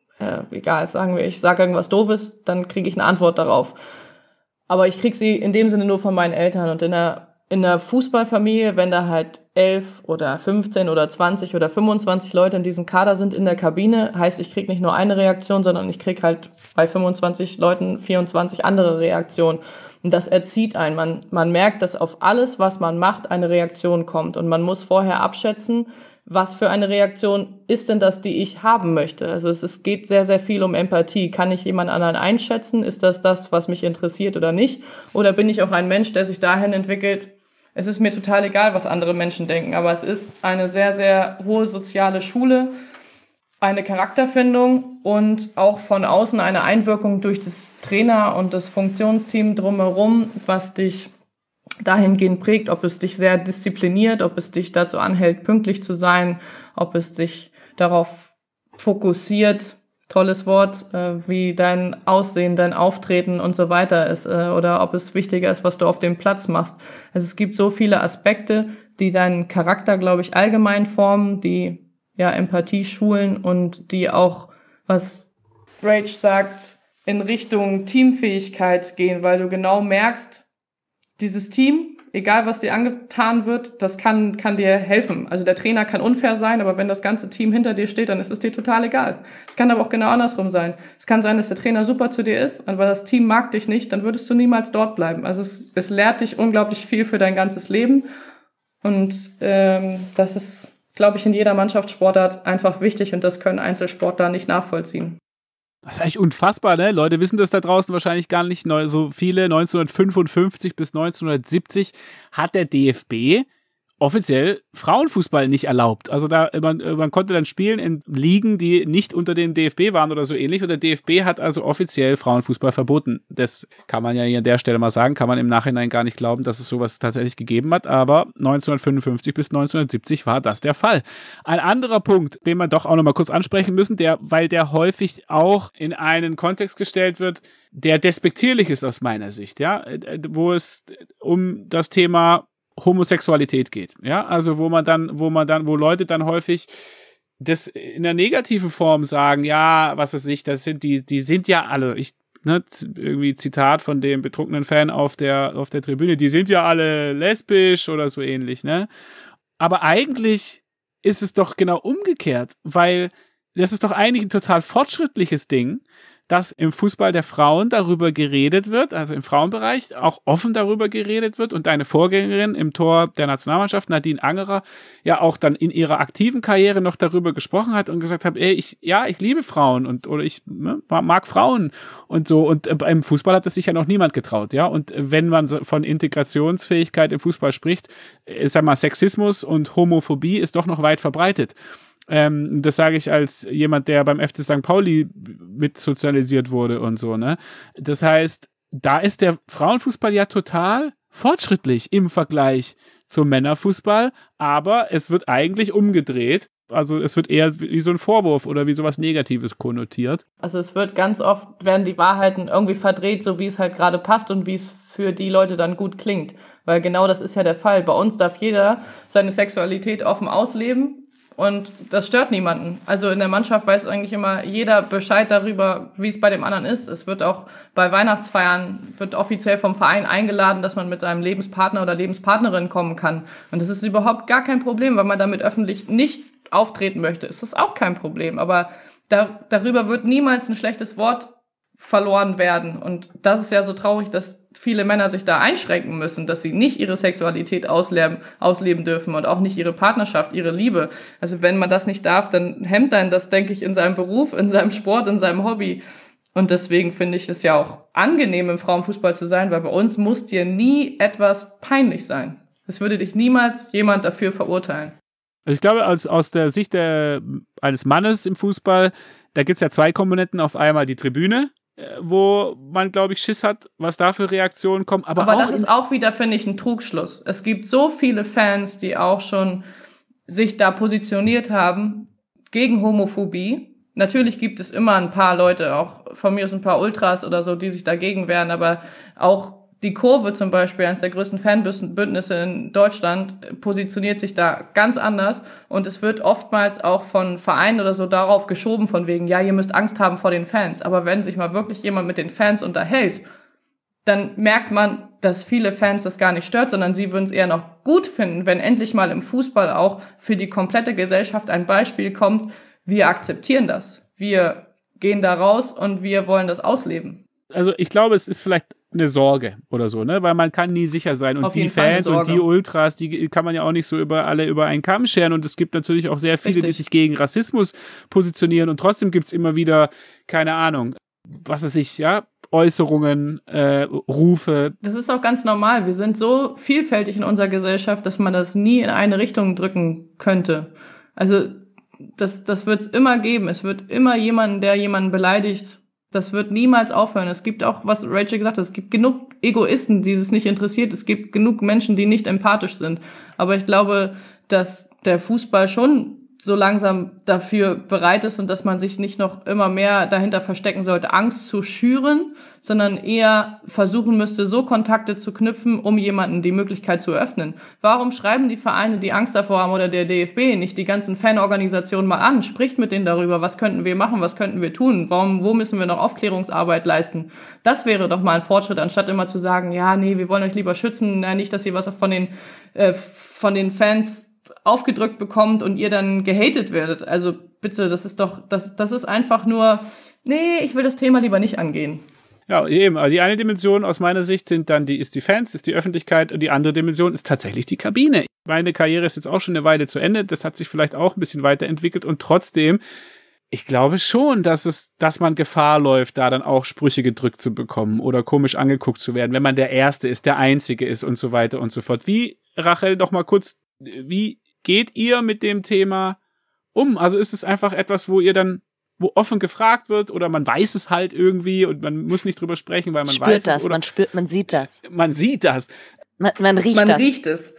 egal, sagen wir, ich sage irgendwas Doofes, dann kriege ich eine Antwort darauf. Aber ich kriege sie in dem Sinne nur von meinen Eltern. Und in der Fußballfamilie, wenn da halt 11 oder 15 oder 20 oder 25 Leute in diesem Kader sind in der Kabine, heißt, ich kriege nicht nur eine Reaktion, sondern ich kriege halt bei 25 Leuten 24 andere Reaktionen. Und das erzieht einen. Man merkt, dass auf alles, was man macht, eine Reaktion kommt. Und man muss vorher abschätzen, was für eine Reaktion ist denn das, die ich haben möchte? Also es geht sehr, sehr viel um Empathie. Kann ich jemand anderen einschätzen? Ist das, was mich interessiert oder nicht? Oder bin ich auch ein Mensch, der sich dahin entwickelt, es ist mir total egal, was andere Menschen denken, aber es ist eine sehr, sehr hohe soziale Schule, eine Charakterfindung und auch von außen eine Einwirkung durch das Trainer und das Funktionsteam drumherum, was dich dahingehend prägt, ob es dich sehr diszipliniert, ob es dich dazu anhält, pünktlich zu sein, ob es dich darauf fokussiert, tolles Wort, wie dein Aussehen, dein Auftreten und so weiter ist, oder ob es wichtiger ist, was du auf dem Platz machst. Also es gibt so viele Aspekte, die deinen Charakter, glaube ich, allgemein formen, die ja Empathie schulen und die auch, was Rach sagt, in Richtung Teamfähigkeit gehen, weil du genau merkst, dieses Team, egal was dir angetan wird, das kann dir helfen. Also der Trainer kann unfair sein, aber wenn das ganze Team hinter dir steht, dann ist es dir total egal. Es kann aber auch genau andersrum sein. Es kann sein, dass der Trainer super zu dir ist, aber das Team mag dich nicht, dann würdest du niemals dort bleiben. Also es lehrt dich unglaublich viel für dein ganzes Leben und das ist, glaube ich, in jeder Mannschaftssportart einfach wichtig und das können Einzelsportler nicht nachvollziehen. Das ist eigentlich unfassbar, ne? Leute wissen das da draußen wahrscheinlich gar nicht so viele. 1955 bis 1970 hat der DFB offiziell Frauenfußball nicht erlaubt. Also man konnte dann spielen in Ligen, die nicht unter dem DFB waren oder so ähnlich. Und der DFB hat also offiziell Frauenfußball verboten. Das kann man ja hier an der Stelle mal sagen, kann man im Nachhinein gar nicht glauben, dass es sowas tatsächlich gegeben hat. Aber 1955 bis 1970 war das der Fall. Ein anderer Punkt, den man doch auch noch mal kurz ansprechen müssen, weil der häufig auch in einen Kontext gestellt wird, der despektierlich ist aus meiner Sicht, ja, wo es um das Thema Homosexualität geht, ja, also wo Leute dann häufig das in der negativen Form sagen, ja, was weiß ich, das sind die sind ja alle, irgendwie Zitat von dem betrunkenen Fan auf der Tribüne, die sind ja alle lesbisch oder so ähnlich, ne? Aber eigentlich ist es doch genau umgekehrt, weil das ist doch eigentlich ein total fortschrittliches Ding, dass im Fußball der Frauen darüber geredet wird, also im Frauenbereich auch offen darüber geredet wird und deine Vorgängerin im Tor der Nationalmannschaft, Nadine Angerer, ja auch dann in ihrer aktiven Karriere noch darüber gesprochen hat und gesagt hat, ich liebe Frauen oder ich mag Frauen und so, und im Fußball hat es sich ja noch niemand getraut, ja, und wenn man von Integrationsfähigkeit im Fußball spricht, sag mal, Sexismus und Homophobie ist doch noch weit verbreitet. Das sage ich als jemand, der beim FC St. Pauli mit sozialisiert wurde und so, ne? Das heißt, da ist der Frauenfußball ja total fortschrittlich im Vergleich zum Männerfußball, aber es wird eigentlich umgedreht. Also es wird eher wie so ein Vorwurf oder wie sowas Negatives konnotiert. Also es wird ganz oft, werden die Wahrheiten irgendwie verdreht, so wie es halt gerade passt und wie es für die Leute dann gut klingt. Weil genau das ist ja der Fall. Bei uns darf jeder seine Sexualität offen ausleben. Und das stört niemanden. Also in der Mannschaft weiß eigentlich immer jeder Bescheid darüber, wie es bei dem anderen ist. Es wird auch bei Weihnachtsfeiern, wird offiziell vom Verein eingeladen, dass man mit seinem Lebenspartner oder Lebenspartnerin kommen kann. Und das ist überhaupt gar kein Problem, weil man damit öffentlich nicht auftreten möchte. Ist das auch kein Problem. Aber darüber wird niemals ein schlechtes Wort verloren werden. Und das ist ja so traurig, dass viele Männer sich da einschränken müssen, dass sie nicht ihre Sexualität ausleben dürfen und auch nicht ihre Partnerschaft, ihre Liebe. Also wenn man das nicht darf, dann hemmt einen das, denke ich, in seinem Beruf, in seinem Sport, in seinem Hobby. Und deswegen finde ich es ja auch angenehm, im Frauenfußball zu sein, weil bei uns muss dir nie etwas peinlich sein. Es würde dich niemals jemand dafür verurteilen. Also ich glaube, aus der Sicht eines Mannes im Fußball, da gibt es ja zwei Komponenten. Auf einmal die Tribüne, wo man, glaube ich, Schiss hat, was da für Reaktionen kommen. Aber das ist auch wieder, finde ich, ein Trugschluss. Es gibt so viele Fans, die auch schon sich da positioniert haben gegen Homophobie. Natürlich gibt es immer ein paar Leute, auch von mir aus ein paar Ultras oder so, die sich dagegen wehren, aber auch die Kurve zum Beispiel, eines der größten Fanbündnisse in Deutschland, positioniert sich da ganz anders und es wird oftmals auch von Vereinen oder so darauf geschoben von wegen, ja, ihr müsst Angst haben vor den Fans. Aber wenn sich mal wirklich jemand mit den Fans unterhält, dann merkt man, dass viele Fans das gar nicht stört, sondern sie würden es eher noch gut finden, wenn endlich mal im Fußball auch für die komplette Gesellschaft ein Beispiel kommt, wir akzeptieren das. Wir gehen da raus und wir wollen das ausleben. Also ich glaube, es ist vielleicht eine Sorge oder so, ne, weil man kann nie sicher sein und die Fans und die Ultras, die kann man ja auch nicht so alle über einen Kamm scheren und es gibt natürlich auch sehr viele, die sich gegen Rassismus positionieren und trotzdem gibt es immer wieder, keine Ahnung, was weiß ich, ja, Äußerungen, Rufe. Das ist auch ganz normal. Wir sind so vielfältig in unserer Gesellschaft, dass man das nie in eine Richtung drücken könnte. Also das wird es immer geben. Es wird immer jemanden, der jemanden beleidigt. Das wird niemals aufhören. Es gibt auch, was Rachel gesagt hat, es gibt genug Egoisten, die es nicht interessiert. Es gibt genug Menschen, die nicht empathisch sind. Aber ich glaube, dass der Fußball schon so langsam dafür bereit ist und dass man sich nicht noch immer mehr dahinter verstecken sollte, Angst zu schüren, sondern eher versuchen müsste, so Kontakte zu knüpfen, um jemanden die Möglichkeit zu eröffnen. Warum schreiben die Vereine, die Angst davor haben, oder der DFB nicht die ganzen Fanorganisationen mal an? Spricht mit denen darüber, was könnten wir machen, was könnten wir tun? Wo müssen wir noch Aufklärungsarbeit leisten? Das wäre doch mal ein Fortschritt, anstatt immer zu sagen, ja, nee, wir wollen euch lieber schützen, nicht, dass ihr was von den Fans aufgedrückt bekommt und ihr dann gehatet werdet. Also bitte, das ist einfach nur, nee, ich will das Thema lieber nicht angehen. Ja, eben. Also die eine Dimension aus meiner Sicht ist die Fans, ist die Öffentlichkeit und die andere Dimension ist tatsächlich die Kabine. Meine Karriere ist jetzt auch schon eine Weile zu Ende. Das hat sich vielleicht auch ein bisschen weiterentwickelt und trotzdem, ich glaube schon, dass man Gefahr läuft, da dann auch Sprüche gedrückt zu bekommen oder komisch angeguckt zu werden, wenn man der Erste ist, der Einzige ist und so weiter und so fort. Wie, Rachel, noch mal kurz Wie geht ihr mit dem Thema um? Also ist es einfach etwas, wo offen gefragt wird oder man weiß es halt irgendwie und man muss nicht drüber sprechen, weil man weiß es. Oder man sieht das. Man sieht das. Man riecht das. Man riecht es.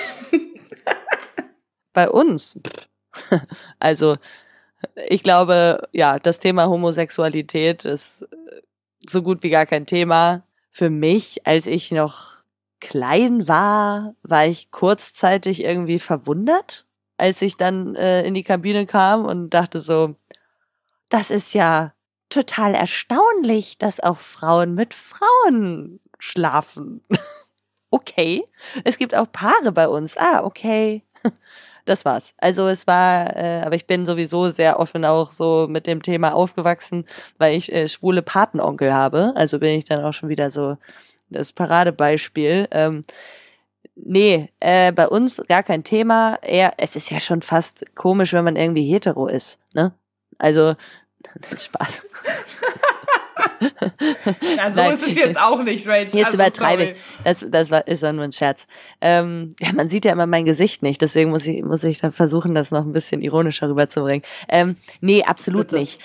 Bei uns. Also, ich glaube, ja, das Thema Homosexualität ist so gut wie gar kein Thema. Für mich, als ich noch klein war ich kurzzeitig irgendwie verwundert, als ich dann in die Kabine kam und dachte so, das ist ja total erstaunlich, dass auch Frauen mit Frauen schlafen. Okay, es gibt auch Paare bei uns. Okay, das war's. Also es war, aber ich bin sowieso sehr offen auch so mit dem Thema aufgewachsen, weil ich schwule Patenonkel habe. Also bin ich dann auch schon wieder so das Paradebeispiel. Bei uns gar kein Thema. Es ist ja schon fast komisch, wenn man irgendwie hetero ist, ne? Also, Spaß. Na, so ist es jetzt auch nicht, Rachel. Jetzt übertreibe ich. Das ist doch nur ein Scherz. Ja, man sieht ja immer mein Gesicht nicht, deswegen muss ich dann versuchen, das noch ein bisschen ironischer rüberzubringen. Nee, absolut Bitte. Nicht.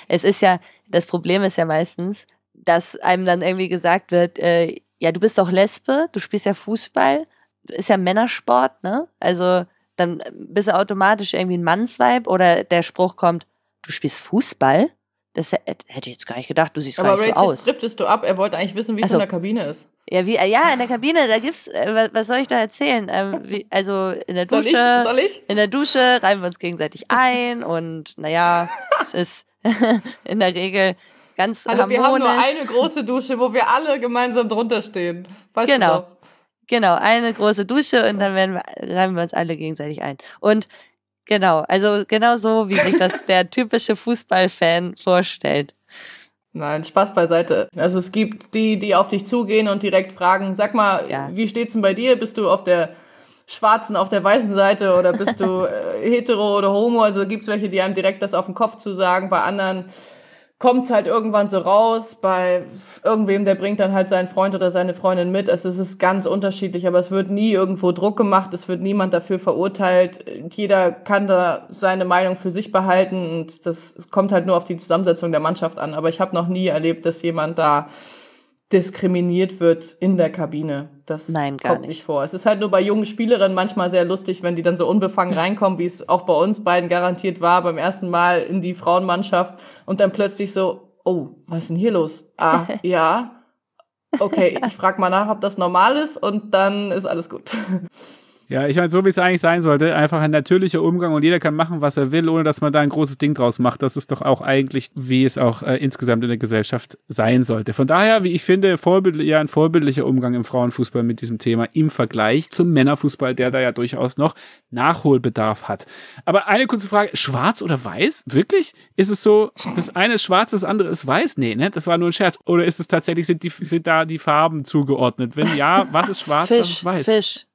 Das Problem ist ja meistens, dass einem dann irgendwie gesagt wird, ja, du bist doch Lesbe, du spielst ja Fußball, ist ja Männersport, ne? Also, dann bist du automatisch irgendwie ein Mannsweib oder der Spruch kommt, du spielst Fußball? Das hätte ich jetzt gar nicht gedacht, du siehst gar nicht so aus. Aber jetzt driftest du ab, er wollte eigentlich wissen, wie es in der Kabine ist. Ja, in der Kabine, da gibt's, was soll ich da erzählen? Also in der Dusche, soll ich? In der Dusche reiben wir uns gegenseitig ein und naja, es ist in der Regel ganz harmonisch. Wir haben nur eine große Dusche, wo wir alle gemeinsam drunter stehen. Weißt du doch? Genau, eine große Dusche und dann reiben wir uns alle gegenseitig ein. Und genau, also genau so, wie sich das der typische Fußballfan vorstellt. Nein, Spaß beiseite. Also es gibt die auf dich zugehen und direkt fragen, sag mal, Wie steht's denn bei dir? Bist du auf der schwarzen, auf der weißen Seite oder bist du hetero oder homo? Also gibt's welche, die einem direkt das auf den Kopf zu sagen. Bei anderen kommt's halt irgendwann so raus. Bei irgendwem, der bringt dann halt seinen Freund oder seine Freundin mit. Also es ist ganz unterschiedlich, aber es wird nie irgendwo Druck gemacht. Es wird niemand dafür verurteilt. Jeder kann da seine Meinung für sich behalten und es kommt halt nur auf die Zusammensetzung der Mannschaft an. Aber ich habe noch nie erlebt, dass jemand da diskriminiert wird in der Kabine. Das kommt nicht vor. Es ist halt nur bei jungen Spielerinnen manchmal sehr lustig, wenn die dann so unbefangen reinkommen, wie es auch bei uns beiden garantiert war, beim ersten Mal in die Frauenmannschaft und dann plötzlich so, oh, was ist denn hier los? Ja, okay, ich frage mal nach, ob das normal ist und dann ist alles gut. Ja, ich meine, so wie es eigentlich sein sollte, einfach ein natürlicher Umgang und jeder kann machen, was er will, ohne dass man da ein großes Ding draus macht. Das ist doch auch eigentlich, wie es auch insgesamt in der Gesellschaft sein sollte. Von daher, wie ich finde, ein vorbildlicher Umgang im Frauenfußball mit diesem Thema im Vergleich zum Männerfußball, der da ja durchaus noch Nachholbedarf hat. Aber eine kurze Frage, schwarz oder weiß? Wirklich? Ist es so, das eine ist schwarz, das andere ist weiß? Nee, ne? Das war nur ein Scherz. Oder ist es tatsächlich, sind da die Farben zugeordnet? Wenn ja, was ist schwarz, was ist weiß? Fisch.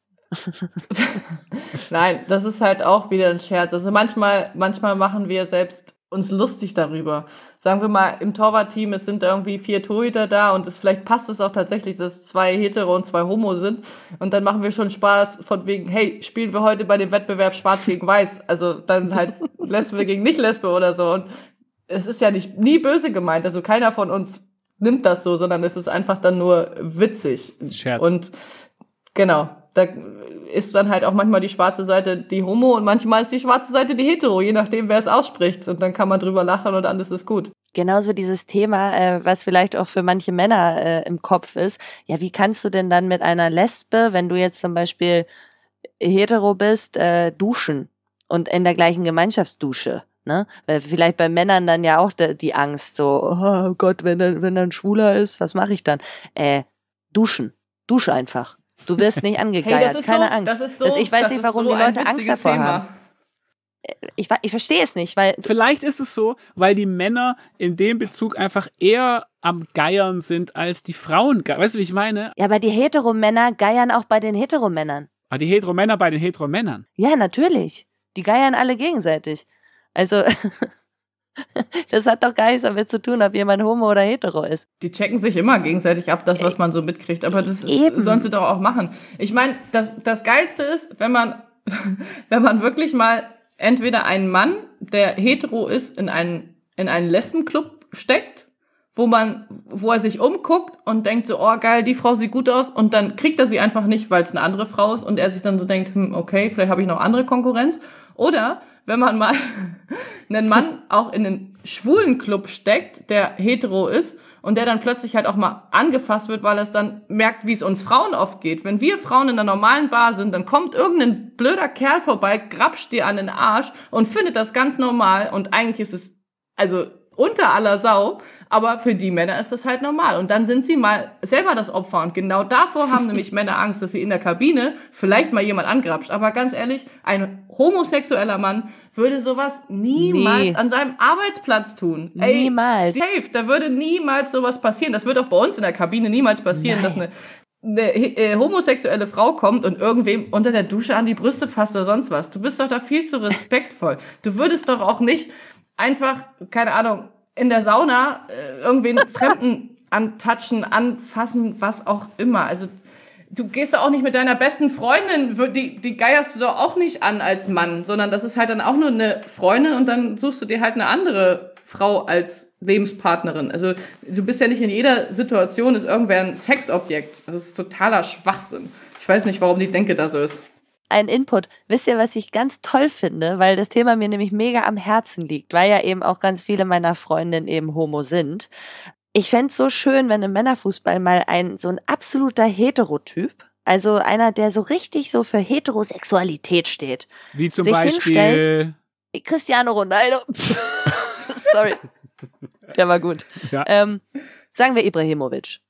Nein, das ist halt auch wieder ein Scherz. Also manchmal machen wir selbst uns lustig darüber. Sagen wir mal, im Torwartteam, es sind irgendwie 4 Torhüter da und vielleicht passt es auch tatsächlich, dass 2 Hetero und 2 Homo sind. Und dann machen wir schon Spaß von wegen, hey, spielen wir heute bei dem Wettbewerb Schwarz gegen Weiß. Also dann halt Lesbe gegen Nicht-Lesbe oder so. Und es ist ja nie böse gemeint. Also keiner von uns nimmt das so, sondern es ist einfach dann nur witzig. Scherz. Und genau. Da ist dann halt auch manchmal die schwarze Seite die Homo und manchmal ist die schwarze Seite die Hetero, je nachdem, wer es ausspricht. Und dann kann man drüber lachen und alles ist gut. Genauso dieses Thema, was vielleicht auch für manche Männer im Kopf ist. Ja, wie kannst du denn dann mit einer Lesbe, wenn du jetzt zum Beispiel hetero bist, duschen und in der gleichen Gemeinschaftsdusche? Ne? Weil vielleicht bei Männern dann ja auch die Angst, so, oh Gott, wenn er ein Schwuler ist, was mache ich dann? Duschen. Dusche einfach. Du wirst nicht angegeiert, hey, keine Angst. Ich weiß nicht, warum die Leute Angst davor haben. Ich verstehe es nicht, weil... Vielleicht ist es so, weil die Männer in dem Bezug einfach eher am Geiern sind als die Frauen. Weißt du, wie ich meine? Ja, aber die Heteromänner geiern auch bei den Heteromännern. Die Heteromänner bei den Heteromännern? Ja, natürlich. Die geiern alle gegenseitig. Also... Das hat doch gar nichts damit zu tun, ob jemand homo oder hetero ist. Die checken sich immer gegenseitig ab, das, was man so mitkriegt. Aber das sollen sie doch auch machen. Ich meine, das Geilste ist, wenn man wenn man wirklich mal entweder einen Mann, der hetero ist, in einen Lesbenclub steckt, wo er sich umguckt und denkt so, oh geil, die Frau sieht gut aus, und dann kriegt er sie einfach nicht, weil es eine andere Frau ist, und er sich dann so denkt, okay, vielleicht habe ich noch andere Konkurrenz. Oder wenn man mal einen Mann auch in einen schwulen Club steckt, der hetero ist, und der dann plötzlich halt auch mal angefasst wird, weil er es dann merkt, wie es uns Frauen oft geht. Wenn wir Frauen in einer normalen Bar sind, dann kommt irgendein blöder Kerl vorbei, grapscht dir an den Arsch und findet das ganz normal, und eigentlich ist es also unter aller Sau, aber für die Männer ist das halt normal. Und dann sind sie mal selber das Opfer. Und genau davor haben nämlich Männer Angst, dass sie in der Kabine vielleicht mal jemand angrapscht. Aber ganz ehrlich, ein homosexueller Mann würde sowas niemals an seinem Arbeitsplatz tun. Niemals. Safe, da würde niemals sowas passieren. Das wird auch bei uns in der Kabine niemals passieren, dass eine homosexuelle Frau kommt und irgendwem unter der Dusche an die Brüste fasst oder sonst was. Du bist doch da viel zu respektvoll. Du würdest doch auch nicht einfach, keine Ahnung, in der Sauna irgendwen Fremden antatschen, anfassen, was auch immer. Also du gehst da auch nicht mit deiner besten Freundin, die geierst du doch auch nicht an als Mann, sondern das ist halt dann auch nur eine Freundin, und dann suchst du dir halt eine andere Frau als Lebenspartnerin. Also du bist ja nicht in jeder Situation, ist irgendwer ein Sexobjekt. Das ist totaler Schwachsinn. Ich weiß nicht, warum die Denke da so ist. Ein Input. Wisst ihr, was ich ganz toll finde, weil das Thema mir nämlich mega am Herzen liegt, weil ja eben auch ganz viele meiner Freundinnen eben homo sind. Ich fände es so schön, wenn im Männerfußball mal so ein absoluter Heterotyp, also einer, der so richtig so für Heterosexualität steht. Wie zum Beispiel Cristiano Ronaldo. Sorry. Der war gut. Ja. Sagen wir Ibrahimovic.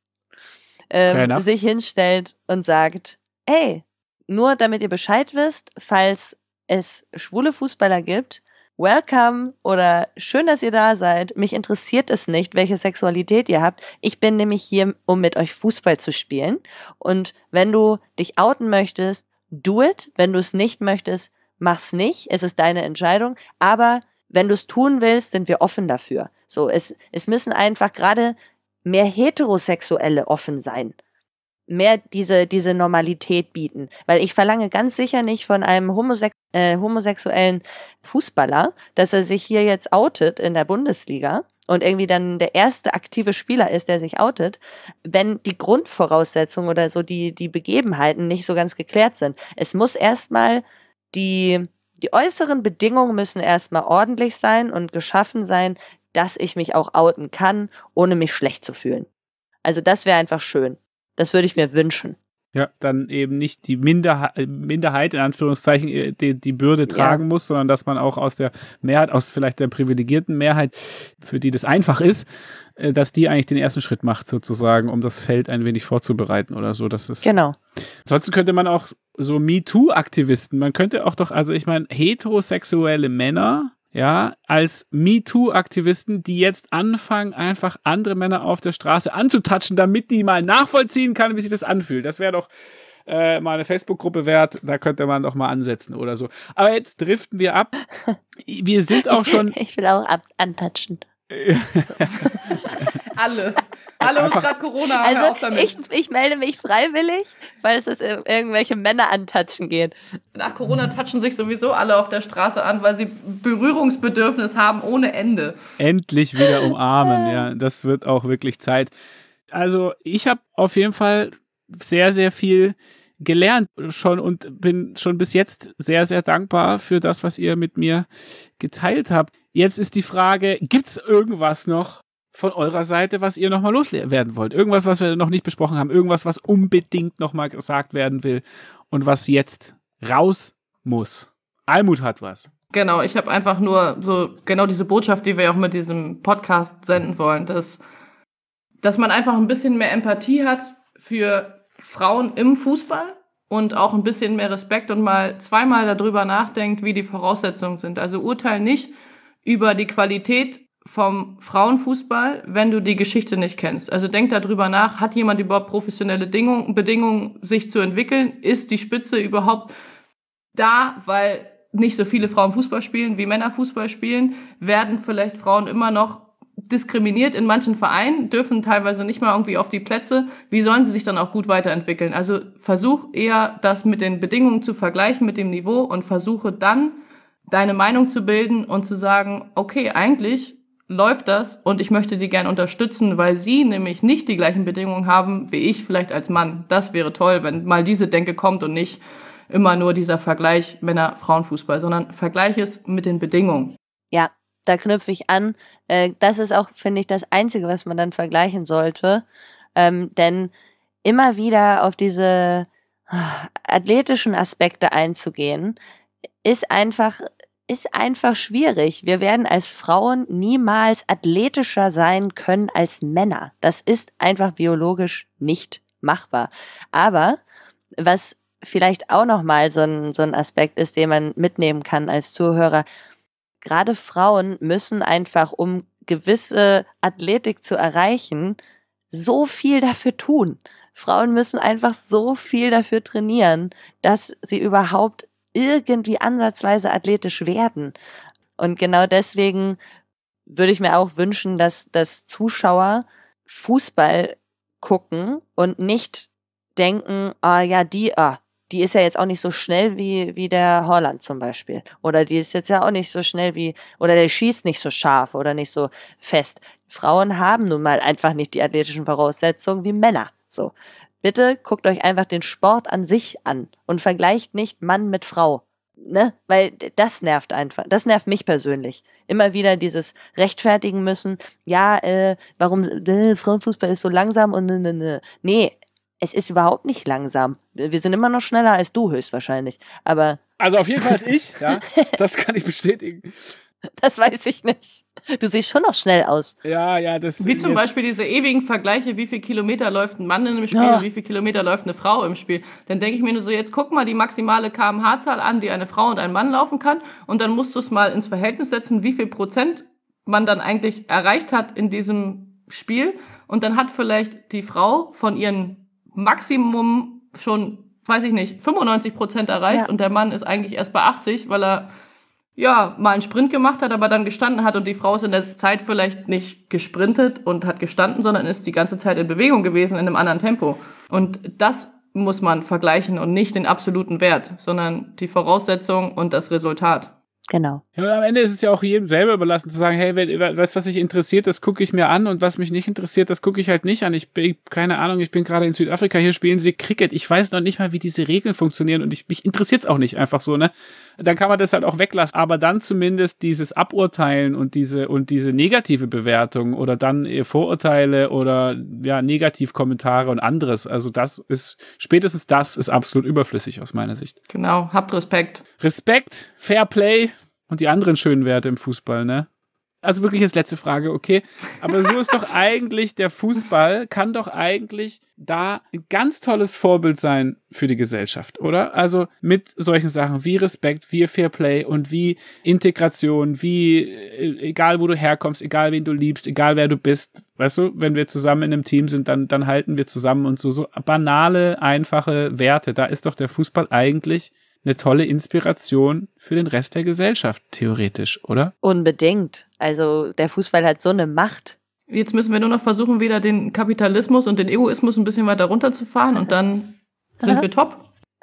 Sich hinstellt und sagt, ey, nur damit ihr Bescheid wisst, falls es schwule Fußballer gibt, welcome oder schön, dass ihr da seid. Mich interessiert es nicht, welche Sexualität ihr habt. Ich bin nämlich hier, um mit euch Fußball zu spielen. Und wenn du dich outen möchtest, do it. Wenn du es nicht möchtest, mach's nicht. Es ist deine Entscheidung. Aber wenn du es tun willst, sind wir offen dafür. So, es müssen einfach gerade mehr Heterosexuelle offen sein. Mehr diese Normalität bieten. Weil ich verlange ganz sicher nicht von einem homosexuellen Fußballer, dass er sich hier jetzt outet in der Bundesliga und irgendwie dann der erste aktive Spieler ist, der sich outet, wenn die Grundvoraussetzungen oder so die Begebenheiten nicht so ganz geklärt sind. Es muss erstmal die äußeren Bedingungen müssen erstmal ordentlich sein und geschaffen sein, dass ich mich auch outen kann, ohne mich schlecht zu fühlen. Also das wäre einfach schön. Das würde ich mir wünschen. Ja, dann eben nicht die Minderheit in Anführungszeichen die Bürde tragen muss, sondern dass man auch aus der Mehrheit, aus vielleicht der privilegierten Mehrheit, für die das einfach ist, dass die eigentlich den ersten Schritt macht sozusagen, um das Feld ein wenig vorzubereiten oder so. Das ist genau. Ansonsten könnte man auch so MeToo-Aktivisten, man könnte auch doch, also ich meine, heterosexuelle Männer, ja, als MeToo-Aktivisten, die jetzt anfangen, einfach andere Männer auf der Straße anzutatschen, damit die mal nachvollziehen kann, wie sich das anfühlt. Das wäre doch mal eine Facebook-Gruppe wert, da könnte man doch mal ansetzen oder so. Aber jetzt driften wir ab. Wir sind auch schon... Ich will auch antatschen. Alle uns gerade Corona. Also ich melde mich freiwillig, weil es irgendwelche Männer antatschen geht. Nach Corona touchen sich sowieso alle auf der Straße an, weil sie Berührungsbedürfnis haben ohne Ende. Endlich wieder umarmen, ja. Das wird auch wirklich Zeit. Also ich habe auf jeden Fall sehr, sehr viel gelernt schon und bin schon bis jetzt sehr, sehr dankbar für das, was ihr mit mir geteilt habt. Jetzt ist die Frage, gibt's irgendwas noch von eurer Seite, was ihr nochmal loswerden wollt? Irgendwas, was wir noch nicht besprochen haben? Irgendwas, was unbedingt nochmal gesagt werden will und was jetzt raus muss? Almut hat was. Genau, ich habe einfach nur so genau diese Botschaft, die wir auch mit diesem Podcast senden wollen, dass man einfach ein bisschen mehr Empathie hat für Frauen im Fußball und auch ein bisschen mehr Respekt und mal zweimal darüber nachdenkt, wie die Voraussetzungen sind. Also urteil nicht über die Qualität vom Frauenfußball, wenn du die Geschichte nicht kennst. Also denk darüber nach, hat jemand überhaupt professionelle Bedingungen, sich zu entwickeln? Ist die Spitze überhaupt da, weil nicht so viele Frauen Fußball spielen, wie Männer Fußball spielen? Werden vielleicht Frauen immer noch diskriminiert in manchen Vereinen, dürfen teilweise nicht mal irgendwie auf die Plätze. Wie sollen sie sich dann auch gut weiterentwickeln? Also versuch eher, das mit den Bedingungen zu vergleichen, mit dem Niveau und versuche dann, deine Meinung zu bilden und zu sagen, okay, eigentlich läuft das und ich möchte die gern unterstützen, weil sie nämlich nicht die gleichen Bedingungen haben wie ich vielleicht als Mann. Das wäre toll, wenn mal diese Denke kommt und nicht immer nur dieser Vergleich Männer-Frauen-Fußball, sondern Vergleich es mit den Bedingungen. Ja, da knüpfe ich an. Das ist auch, finde ich, das Einzige, was man dann vergleichen sollte. Denn immer wieder auf diese athletischen Aspekte einzugehen, ist einfach schwierig. Wir werden als Frauen niemals athletischer sein können als Männer. Das ist einfach biologisch nicht machbar. Aber was vielleicht auch nochmal so ein Aspekt ist, den man mitnehmen kann als Zuhörer, gerade Frauen müssen einfach, um gewisse Athletik zu erreichen, so viel dafür tun. Frauen müssen einfach so viel dafür trainieren, dass sie überhaupt irgendwie ansatzweise athletisch werden. Und genau deswegen würde ich mir auch wünschen, dass Zuschauer Fußball gucken und nicht denken, die ist ja jetzt auch nicht so schnell wie der Haaland zum Beispiel. Oder die ist jetzt ja auch nicht so schnell oder der schießt nicht so scharf oder nicht so fest. Frauen haben nun mal einfach nicht die athletischen Voraussetzungen wie Männer. So. Bitte guckt euch einfach den Sport an sich an und vergleicht nicht Mann mit Frau. Ne? Weil das nervt einfach. Das nervt mich persönlich. Immer wieder dieses rechtfertigen müssen. Ja, warum Frauenfußball ist so langsam und ne. Nee, es ist überhaupt nicht langsam. Wir sind immer noch schneller als du höchstwahrscheinlich. Aber also auf jeden Fall als ich, ja. Das kann ich bestätigen. Das weiß ich nicht. Du siehst schon noch schnell aus. Ja, das... Wie zum Beispiel diese ewigen Vergleiche, wie viel Kilometer läuft ein Mann in einem Spiel und wie viel Kilometer läuft eine Frau im Spiel. Dann denke ich mir nur so, jetzt guck mal die maximale kmh-Zahl an, die eine Frau und ein Mann laufen kann. Und dann musst du es mal ins Verhältnis setzen, wie viel Prozent man dann eigentlich erreicht hat in diesem Spiel. Und dann hat vielleicht die Frau von ihrem Maximum schon, weiß ich nicht, 95% erreicht. Ja. Und der Mann ist eigentlich erst bei 80, weil er mal einen Sprint gemacht hat, aber dann gestanden hat und die Frau ist in der Zeit vielleicht nicht gesprintet und hat gestanden, sondern ist die ganze Zeit in Bewegung gewesen in einem anderen Tempo. Und das muss man vergleichen und nicht den absoluten Wert, sondern die Voraussetzung und das Resultat. Genau. Ja, und am Ende ist es ja auch jedem selber überlassen zu sagen, hey, was mich interessiert, das gucke ich mir an und was mich nicht interessiert, das gucke ich halt nicht an. Ich bin gerade in Südafrika, hier spielen sie Cricket. Ich weiß noch nicht mal, wie diese Regeln funktionieren und mich interessiert es auch nicht einfach so, ne? Dann kann man das halt auch weglassen, aber dann zumindest dieses Aburteilen und diese negative Bewertung oder dann Vorurteile oder Negativkommentare und anderes. Also spätestens das ist absolut überflüssig aus meiner Sicht. Genau, habt Respekt. Respekt, Fair Play und die anderen schönen Werte im Fußball, ne? Also wirklich jetzt letzte Frage, okay. Aber so ist doch eigentlich, der Fußball kann doch eigentlich da ein ganz tolles Vorbild sein für die Gesellschaft, oder? Also mit solchen Sachen wie Respekt, wie Fairplay und wie Integration, wie egal wo du herkommst, egal wen du liebst, egal wer du bist, weißt du, wenn wir zusammen in einem Team sind, dann halten wir zusammen und so banale, einfache Werte. Da ist doch der Fußball eigentlich eine tolle Inspiration für den Rest der Gesellschaft, theoretisch, oder? Unbedingt. Also der Fußball hat so eine Macht. Jetzt müssen wir nur noch versuchen, wieder den Kapitalismus und den Egoismus ein bisschen weiter runterzufahren und dann sind wir top.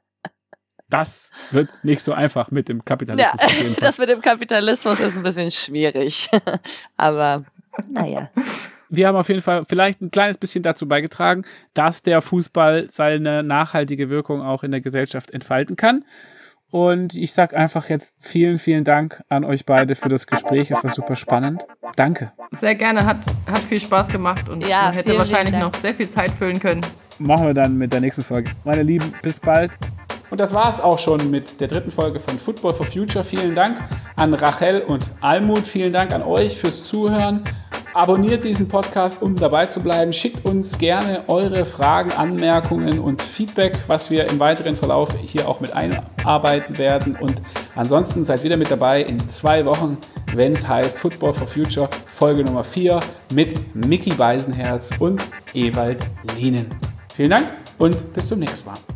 Das wird nicht so einfach mit dem Kapitalismus. Ja, das mit dem Kapitalismus ist ein bisschen schwierig. Aber naja. Wir haben auf jeden Fall vielleicht ein kleines bisschen dazu beigetragen, dass der Fußball seine nachhaltige Wirkung auch in der Gesellschaft entfalten kann. Und ich sage einfach jetzt vielen, vielen Dank an euch beide für das Gespräch. Es war super spannend. Danke. Sehr gerne, hat viel Spaß gemacht und man hätte wahrscheinlich noch sehr viel Zeit füllen können. Machen wir dann mit der nächsten Folge. Meine Lieben, bis bald. Und das war es auch schon mit der 3. Folge von Football for Future. Vielen Dank an Rachel und Almut. Vielen Dank an euch fürs Zuhören. Abonniert diesen Podcast, um dabei zu bleiben. Schickt uns gerne eure Fragen, Anmerkungen und Feedback, was wir im weiteren Verlauf hier auch mit einarbeiten werden. Und ansonsten seid wieder mit dabei in 2 Wochen, wenn es heißt Football for Future, Folge Nummer 4 mit Micky Beisenherz und Ewald Lienen. Vielen Dank und bis zum nächsten Mal.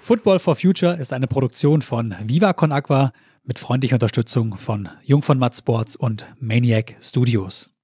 Football for Future ist eine Produktion von Viva Con Agua mit freundlicher Unterstützung von Jung von Matt Sports und Maniac Studios.